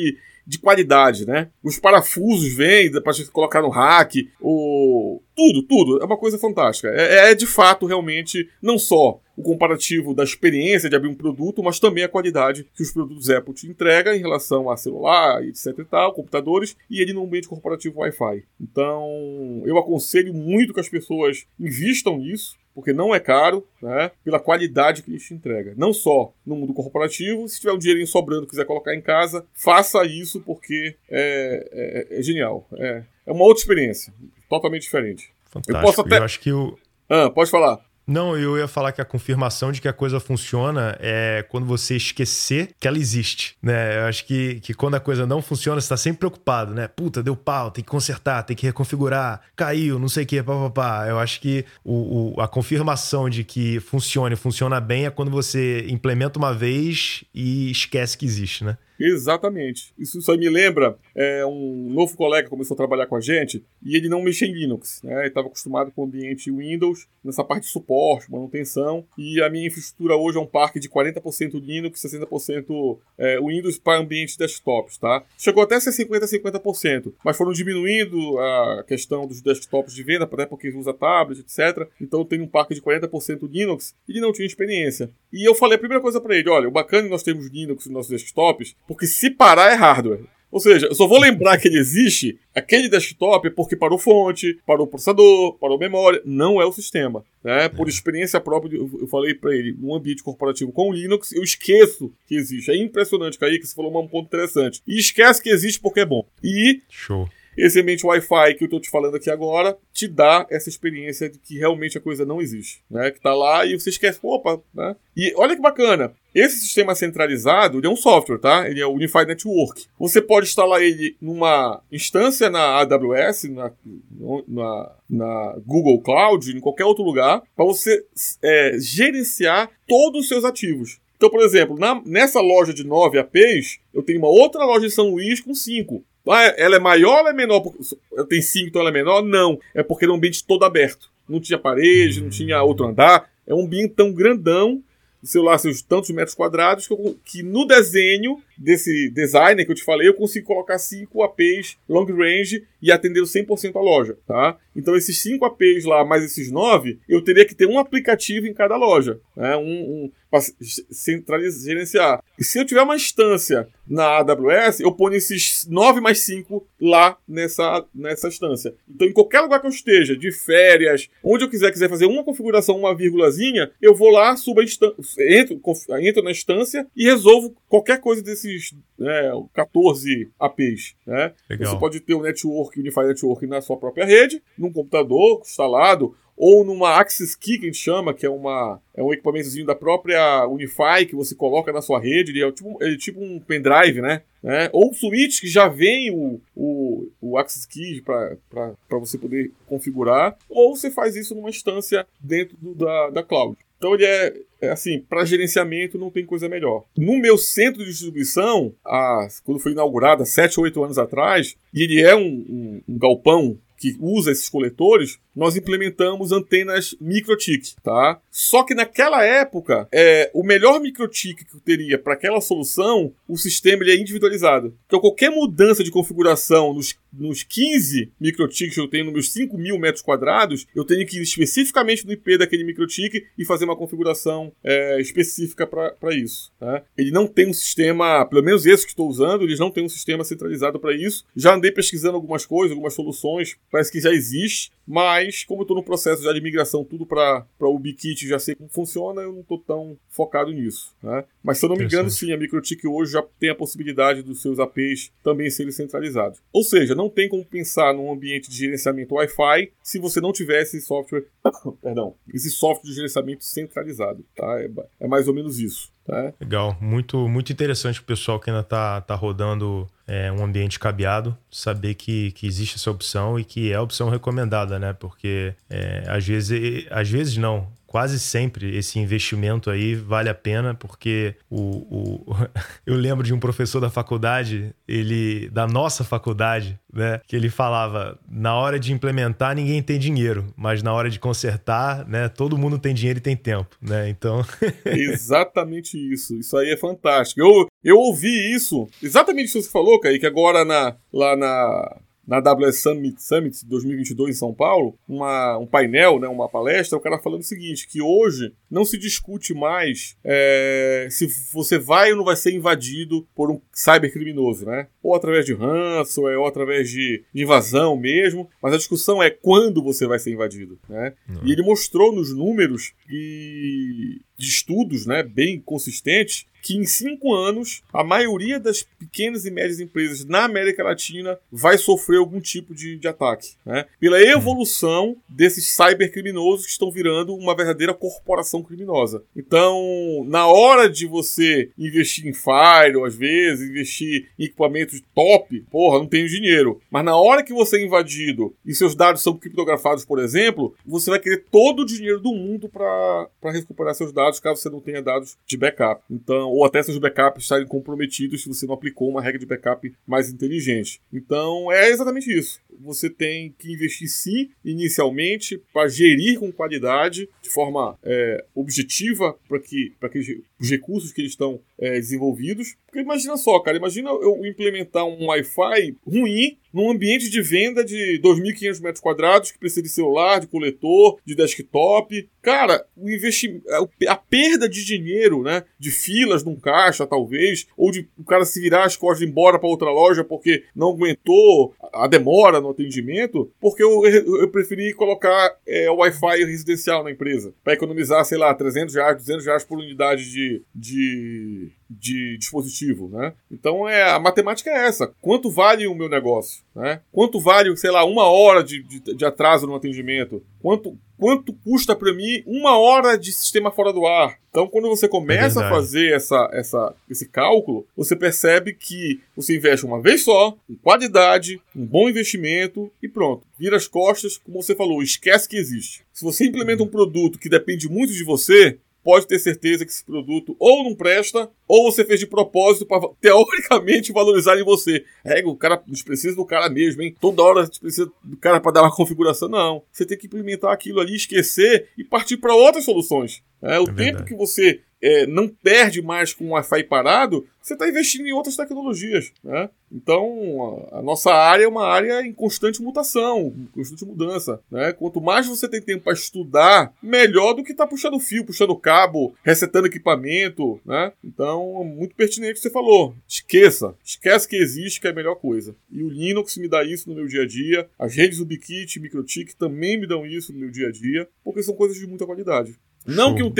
de qualidade, né? Os parafusos vêm para você colocar no rack, tudo. É uma coisa fantástica. É de fato, realmente, não só o comparativo da experiência de abrir um produto, mas também a qualidade que os produtos Apple te entregam em relação a celular, etc e tal, computadores, e ele no ambiente corporativo Wi-Fi. Então, eu aconselho muito que as pessoas invistam nisso, porque não é caro, né, pela qualidade que ele te entrega. Não só no mundo corporativo, se tiver um dinheirinho sobrando e quiser colocar em casa, faça isso, porque é genial. É uma outra experiência, totalmente diferente. Fantástico. Eu posso até... Eu acho que pode falar. Não, eu ia falar que a confirmação de que a coisa funciona é quando você esquecer que ela existe, né? Eu acho que quando a coisa não funciona, você tá sempre preocupado, né? Puta, deu pau, tem que consertar, tem que reconfigurar, caiu, não sei o que, papapá. Eu acho que a confirmação de que funciona bem é quando você implementa uma vez e esquece que existe, né? Exatamente. Isso aí me lembra, um novo colega começou a trabalhar com a gente e ele não mexia em Linux, né? Ele estava acostumado com o ambiente Windows, nessa parte de suporte, manutenção, e a minha infraestrutura hoje é um parque de 40% Linux, 60% Windows para ambientes desktops, tá? Chegou até a ser 50%, mas foram diminuindo a questão dos desktops de venda, até porque usa tablet, etc. Então eu tenho um parque de 40% Linux e ele não tinha experiência. E eu falei a primeira coisa para ele, olha, o bacana é nós temos Linux nos nossos desktops, porque se parar é hardware. Ou seja, eu só vou lembrar que ele existe, aquele desktop, porque parou fonte, parou processador, parou memória, não é o sistema. Né? Por experiência própria, eu falei para ele, num ambiente corporativo com Linux, eu esqueço que existe. É impressionante, Kaique, você falou um ponto interessante. E esquece que existe porque é bom. E... Show. Esse ambiente Wi-Fi que eu estou te falando aqui agora te dá essa experiência de que realmente a coisa não existe, né? Que tá lá e você esquece, opa, né? E olha que bacana, esse sistema centralizado, ele é um software, tá? Ele é o Unified Network. Você pode instalar ele numa instância na AWS, na Google Cloud, em qualquer outro lugar, para você gerenciar todos os seus ativos. Então, por exemplo, nessa loja de 9 APs, eu tenho uma outra loja de São Luís com 5. Ela é maior ou é menor? Tem 5, então ela é menor? Não. É porque era um ambiente todo aberto. Não tinha parede, não tinha outro andar. É um ambiente tão grandão, sei lá, seus tantos metros quadrados, que no desenho desse designer que eu te falei, eu consigo colocar 5 APs long range e atender 100% a loja, tá? Então esses 5 APs lá, mais esses 9, eu teria que ter um aplicativo em cada loja, né? Para centralizar, gerenciar. E se eu tiver uma instância na AWS, eu ponho esses 9 mais 5 lá nessa instância. Então em qualquer lugar que eu esteja, de férias, onde eu quiser fazer uma configuração, uma vírgulazinha, eu vou lá, subo a entro na instância e resolvo qualquer coisa desses 14 APs, né? Legal. Você pode ter o Unified Network na sua própria rede, num computador instalado, ou numa Access Key, que a gente chama, que é um equipamentozinho da própria Unify que você coloca na sua rede. Ele é tipo um pendrive, né? Ou switch que já vem o Access Key para você poder configurar, ou você faz isso numa instância dentro da cloud. Então ele é assim, para gerenciamento não tem coisa melhor. No meu centro de distribuição, quando foi inaugurado há 7 ou 8 anos atrás, e ele é um galpão que usa esses coletores, nós implementamos antenas MikroTik, tá? Só que naquela época, o melhor MikroTik que eu teria para aquela solução, o sistema ele é individualizado. Então qualquer mudança de configuração nos 15 MikroTiks que eu tenho nos meus 5.000 metros quadrados, eu tenho que ir especificamente no IP daquele MikroTik e fazer uma configuração específica para isso, tá? Ele não tem um sistema, pelo menos esse que estou usando, eles não têm um sistema centralizado para isso. Já andei pesquisando algumas coisas, algumas soluções, parece que já existe, mas como eu estou no processo já de migração tudo para o UbiKit, já sei como funciona, eu não estou tão focado nisso, né? Mas se eu não me engano, sim, a MikroTik hoje já tem a possibilidade dos seus APs também serem centralizados. Ou seja, não tem como pensar num ambiente de gerenciamento Wi-Fi se você não tiver esse software, esse software de gerenciamento centralizado, tá? É mais ou menos isso. Tá? Legal, muito, muito interessante o pessoal que ainda tá rodando um ambiente cabeado, saber que existe essa opção e que é a opção recomendada, né? Porque às vezes não, quase sempre esse investimento aí vale a pena, porque eu lembro de um professor da faculdade, da nossa faculdade, né, que ele falava, na hora de implementar ninguém tem dinheiro, mas na hora de consertar, né, todo mundo tem dinheiro e tem tempo, né, então... Exatamente isso, isso aí é fantástico. Eu ouvi isso, exatamente isso que você falou, Kaique, agora lá na AWS Summit 2022 em São Paulo, um painel, né, uma palestra, o cara falando o seguinte, que hoje não se discute mais se você vai ou não vai ser invadido por um cybercriminoso, né? Ou através de ransomware, ou através de invasão mesmo, mas a discussão é quando você vai ser invadido, né? E ele mostrou nos números de estudos, né, bem consistentes, que em 5 anos, a maioria das pequenas e médias empresas na América Latina vai sofrer algum tipo de ataque, né? Pela evolução desses cybercriminosos que estão virando uma verdadeira corporação criminosa. Então, na hora de você investir em firewall, às vezes, investir em equipamentos top, não tenho dinheiro. Mas na hora que você é invadido e seus dados são criptografados, por exemplo, você vai querer todo o dinheiro do mundo para recuperar seus dados, caso você não tenha dados de backup. Então, ou até seus backups estarem comprometidos se você não aplicou uma regra de backup mais inteligente. Então, é exatamente isso. Você tem que investir, sim, inicialmente, para gerir com qualidade, de forma objetiva, para que os recursos que eles estão desenvolvidos. Porque imagina só, cara, imagina eu implementar um Wi-Fi ruim num ambiente de venda de 2.500 metros quadrados, que precisa de celular, de coletor, de desktop. Cara, a perda de dinheiro, né, de filas num caixa, talvez, ou de o cara se virar as costas e ir embora para outra loja porque não aguentou a demora no atendimento, porque eu preferi colocar o Wi-Fi residencial na empresa, para economizar, sei lá, R$300, R$200 por unidade de dispositivo, né? Então a matemática é essa. Quanto vale o meu negócio, né? Quanto vale, sei lá, 1 hora de atraso no atendimento? Quanto custa para mim 1 hora de sistema fora do ar? Então, quando você começa a fazer esse cálculo, você percebe que você investe uma vez só, com qualidade, um bom investimento e pronto. Vira as costas, como você falou, esquece que existe. Se você implementa um produto que depende muito de você, pode ter certeza que esse produto ou não presta, ou você fez de propósito para, teoricamente, valorizar em você. O cara, a gente precisa do cara mesmo, hein? Toda hora a gente precisa do cara para dar uma configuração. Não. Você tem que implementar aquilo ali, esquecer e partir para outras soluções. O tempo que você não perde mais com o Wi-Fi parado, você está investindo em outras tecnologias, né? Então, a nossa área é uma área em constante mutação, constante mudança, né? Quanto mais você tem tempo para estudar, melhor do que estar puxando fio, puxando cabo, resetando equipamento, né? Então, é muito pertinente o que você falou. Esquece que existe, que é a melhor coisa. E o Linux me dá isso no meu dia a dia, as redes UbiKit, MikroTik também me dão isso no meu dia a dia, porque são coisas de muita qualidade. Não que um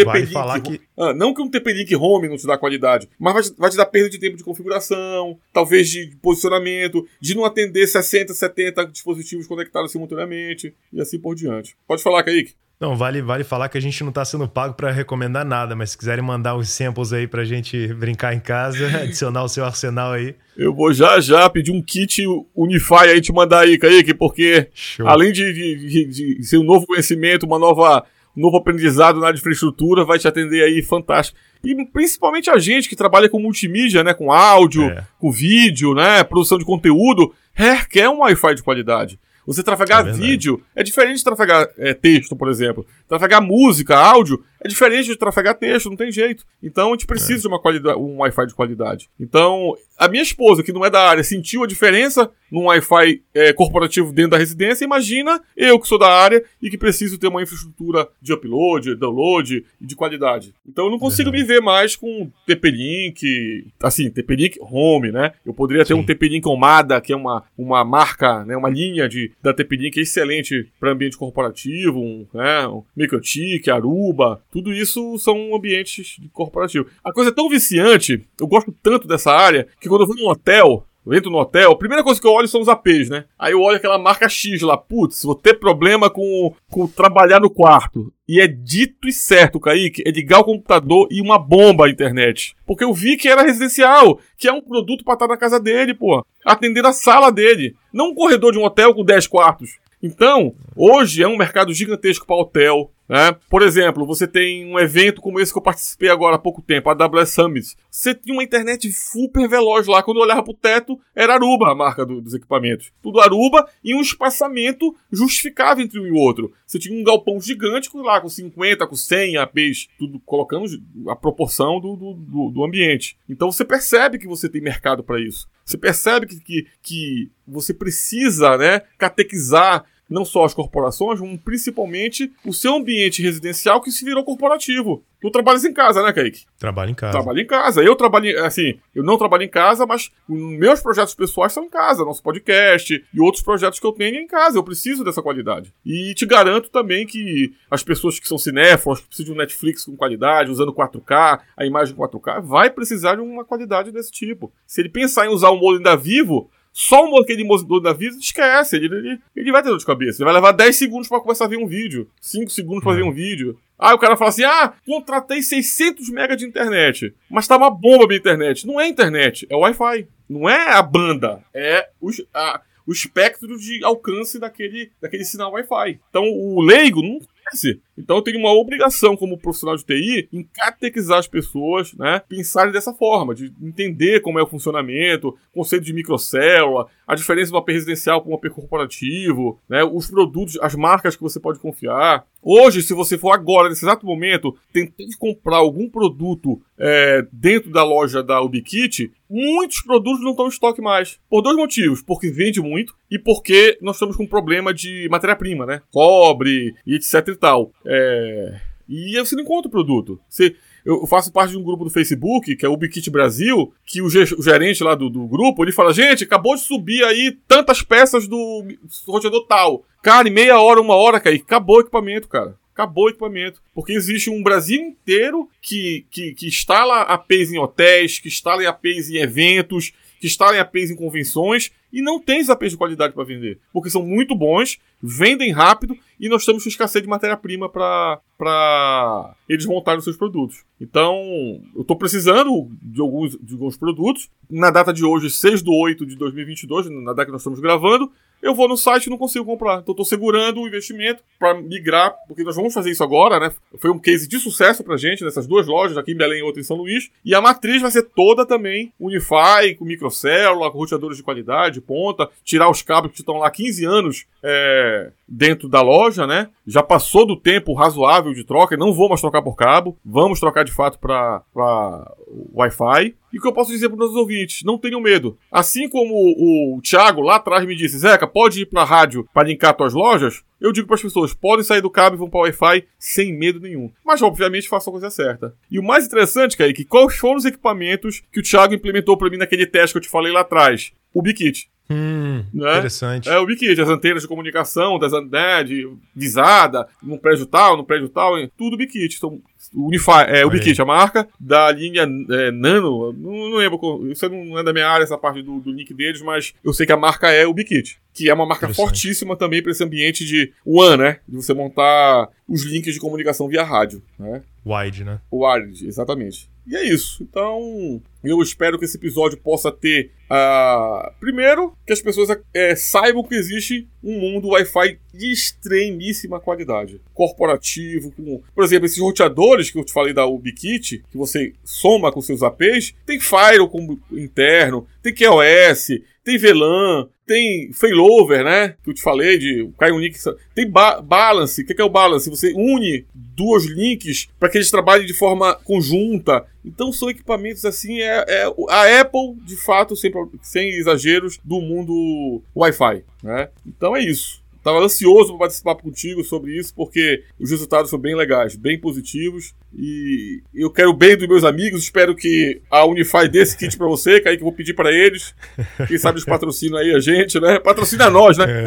TP-Link Home não te dá qualidade, mas vai te dar perda de tempo de configuração, talvez de posicionamento, de não atender 60, 70 dispositivos conectados simultaneamente, e assim por diante. Pode falar, Kaique. Não, vale falar que a gente não está sendo pago para recomendar nada, mas se quiserem mandar uns samples aí pra gente brincar em casa, adicionar o seu arsenal aí. Eu vou já pedir um kit Unify aí te mandar aí, Kaique, porque além de ser um novo conhecimento, um novo aprendizado na infraestrutura, vai te atender aí fantástico. E principalmente a gente que trabalha com multimídia, né, com áudio, com vídeo, né, produção de conteúdo, quer um Wi-Fi de qualidade. Você trafegar vídeo é diferente de trafegar texto, por exemplo. Trafegar música, áudio, é diferente de trafegar texto, não tem jeito. Então a gente precisa de um Wi-Fi de qualidade. Então, a minha esposa, que não é da área, sentiu a diferença num Wi-Fi corporativo dentro da residência. Imagina eu que sou da área e que preciso ter uma infraestrutura de upload, download e de qualidade. Então eu não consigo me ver mais com TP-Link, assim, TP-Link Home, né? Eu poderia ter um TP-Link Omada, que é uma marca, né, uma linha da TP-Link excelente para ambiente corporativo, um MikroTik, Aruba, tudo isso são ambientes corporativos. A coisa é tão viciante, eu gosto tanto dessa área, que quando eu vou num hotel, eu entro no hotel, a primeira coisa que eu olho são os APs, né? Aí eu olho aquela marca X lá, putz, vou ter problema com trabalhar no quarto. E é dito e certo, Kaique, é ligar o computador e uma bomba à internet. Porque eu vi que era residencial, que é um produto pra estar na casa dele, atender a sala dele. Não um corredor de um hotel com 10 quartos. Então, hoje é um mercado gigantesco para hotel, né? Por exemplo, você tem um evento como esse que eu participei agora há pouco tempo, a AWS Summit. Você tinha uma internet super veloz lá. Quando eu olhava pro teto, era Aruba a marca dos equipamentos. Tudo Aruba e um espaçamento justificável entre um e o outro. Você tinha um galpão gigante lá com 50, com 100 APs, tudo colocando a proporção do ambiente. Então você percebe que você tem mercado para isso. Você percebe que você precisa, né, catequizar não só as corporações, mas principalmente o seu ambiente residencial que se virou corporativo. Tu trabalhas em casa, né, Kaique? Trabalho em casa. Trabalho em casa. Eu não trabalho em casa, mas meus projetos pessoais são em casa. Nosso podcast e outros projetos que eu tenho em casa. Eu preciso dessa qualidade. E te garanto também que as pessoas que são cinéfilos, que precisam de um Netflix com qualidade, usando 4K, a imagem 4K, vai precisar de uma qualidade desse tipo. Se ele pensar em usar o modem da Vivo, só aquele modem da Vivo, esquece. Ele vai ter dor de cabeça. Ele vai levar 10 segundos para começar a ver um vídeo. 5 segundos para ver um vídeo. Aí o cara fala assim, contratei 600 MB de internet, mas tá uma bomba de internet. Não é internet, é Wi-Fi. Não é a banda, é o espectro de alcance daquele sinal Wi-Fi. Então o leigo não conhece. Então eu tenho uma obrigação como profissional de TI em catequizar as pessoas, né, pensarem dessa forma, de entender como é o funcionamento, conceito de microcélula, a diferença do AP residencial com o AP corporativo, né, os produtos, as marcas que você pode confiar. Hoje, se você for agora, nesse exato momento, tentar comprar algum produto dentro da loja da Ubiquiti, muitos produtos não estão em estoque mais. Por 2 motivos. Porque vende muito e porque nós estamos com um problema de matéria-prima, né? Cobre e etc e tal. E você não encontra o produto. Eu faço parte de um grupo do Facebook, que é o Ubiquiti Brasil, que o gerente lá do grupo, ele fala, gente, acabou de subir aí tantas peças do roteador tal. Cara, em meia hora, 1 hora, cara, acabou o equipamento, cara. Acabou o equipamento. Porque existe um Brasil inteiro que instala APs em hotéis, que instala APs em eventos, que instala APs em convenções e não tem os APs de qualidade para vender. Porque são muito bons, vendem rápido e nós estamos com escassez de matéria-prima para eles montarem os seus produtos. Então, eu estou precisando de alguns produtos. Na data de hoje, 6/8/2022, na data que nós estamos gravando, eu vou no site e não consigo comprar. Então, estou segurando o investimento para migrar, porque nós vamos fazer isso agora, né? Foi um case de sucesso pra gente nessas 2 lojas, aqui em Belém e outra em São Luís. E a matriz vai ser toda também Unify, com microcélula, com roteadores de qualidade, ponta, tirar os cabos que estão lá há 15 anos dentro da loja, né? Já passou do tempo razoável de troca, e não vou mais trocar por cabo, vamos trocar de fato para Wi-Fi. E o que eu posso dizer para os nossos ouvintes? Não tenham medo. Assim como o Thiago lá atrás me disse, Zeca, pode ir para a rádio para linkar tuas lojas? Eu digo para as pessoas, podem sair do cabo e vão para o Wi-Fi sem medo nenhum. Mas, obviamente, façam a coisa certa. E o mais interessante, Kaique, quais foram os equipamentos que o Thiago implementou para mim naquele teste que eu te falei lá atrás? O Ubiquiti. Né? Interessante. O Ubiquiti, as antenas de comunicação, de visada, num prédio tal, tudo Ubiquiti. Então, Unify, Ubiquiti, a marca da linha Nano, não lembro, isso não é da minha área, essa parte do link deles, mas eu sei que a marca é Ubiquiti, que é uma marca fortíssima também para esse ambiente de WAN, né? De você montar os links de comunicação via rádio, né? Wide, né? Wide, exatamente. E é isso. Então, eu espero que esse episódio possa ter, primeiro, que as pessoas saibam que existe um mundo Wi-Fi de extremíssima qualidade. Corporativo, por exemplo, esses roteadores que eu te falei da Ubiquiti, que você soma com seus APs, tem Firewall como interno, tem QoS, tem VLAN, tem failover, né? Que eu te falei de cair um link. Tem balance. O que é o balance? Você une 2 links para que eles trabalhem de forma conjunta. Então são equipamentos assim, a Apple, de fato, sem exageros, do mundo Wi-Fi, né? Então é isso. Estava ansioso para participar contigo sobre isso, porque os resultados foram bem legais, bem positivos. E eu quero o bem dos meus amigos. Espero que a Unify dê esse kit para você, que aí que eu vou pedir para eles. Quem sabe eles patrocinam aí a gente, né? Patrocina nós, né?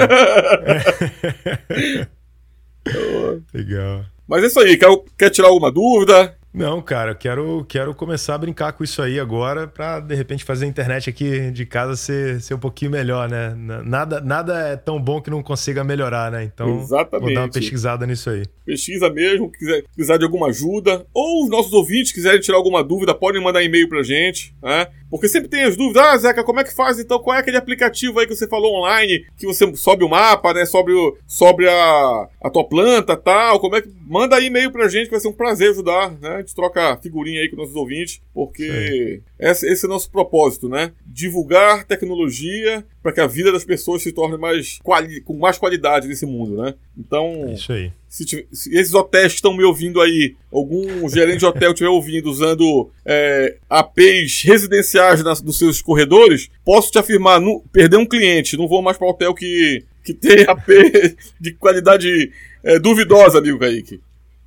Legal. Mas é isso aí. Quer tirar alguma dúvida? Não, cara, eu quero começar a brincar com isso aí agora pra, de repente, fazer a internet aqui de casa ser um pouquinho melhor, né? Nada é tão bom que não consiga melhorar, né? Então, Exatamente. Vou dar uma pesquisada nisso aí. Pesquisa mesmo, quiser precisar de alguma ajuda, ou os nossos ouvintes quiserem tirar alguma dúvida, podem mandar e-mail pra gente, né? Porque sempre tem as dúvidas. Ah, Zeca, como é que faz então? Qual é aquele aplicativo aí que você falou online, que você sobe o mapa, né? Sobe a tua planta e tal. Como é que... Manda aí e-mail pra gente, que vai ser um prazer ajudar, né? A gente troca figurinha aí com nossos ouvintes, porque esse é o nosso propósito, né? Divulgar tecnologia para que a vida das pessoas se torne com mais qualidade nesse mundo, né? Então... É isso aí. Se esses hotéis que estão me ouvindo aí, algum gerente de hotel estiver ouvindo usando APs residenciais dos seus corredores, posso te afirmar, perder um cliente, não vou mais para hotel que tem AP de qualidade duvidosa, amigo Kaique.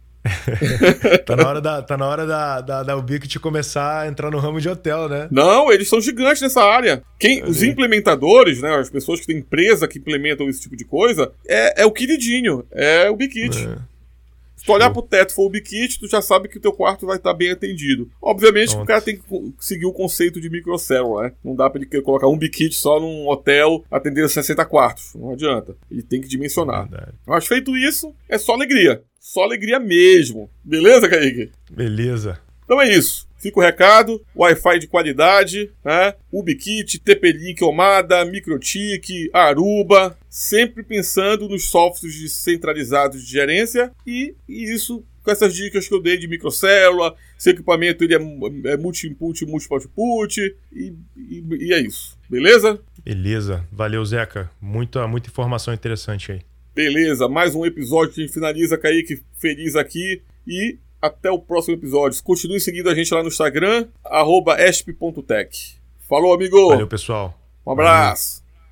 Tá na hora da Ubiquiti começar a entrar no ramo de hotel, né? Não, eles são gigantes nessa área. Os implementadores, né, as pessoas que têm empresa que implementam esse tipo de coisa, é o queridinho, é o Ubiquiti. Se tu olhar pro teto e for o Ubiquiti, tu já sabe que o teu quarto vai estar bem atendido. Obviamente que o cara tem que seguir o conceito de microcélula, né? Não dá pra ele colocar um Ubiquiti só num hotel atendendo 60 quartos. Não adianta. Ele tem que dimensionar. Mas feito isso, é só alegria. Só alegria mesmo. Beleza, Kaique? Beleza. Então é isso. Fica o recado, Wi-Fi de qualidade, né? Ubiquiti, TP-Link, Omada, Microtik, Aruba, sempre pensando nos softwares descentralizados de gerência e isso com essas dicas que eu dei de microcélula, se o equipamento ele é multi-input, multi-output e é isso. Beleza? Beleza. Valeu, Zeca. Muita informação interessante aí. Beleza, mais um episódio que a gente finaliza, Kaique, feliz aqui e até o próximo episódio. Continue seguindo a gente lá no Instagram, @esp.tech. Falou, amigo! Valeu, pessoal. Um abraço!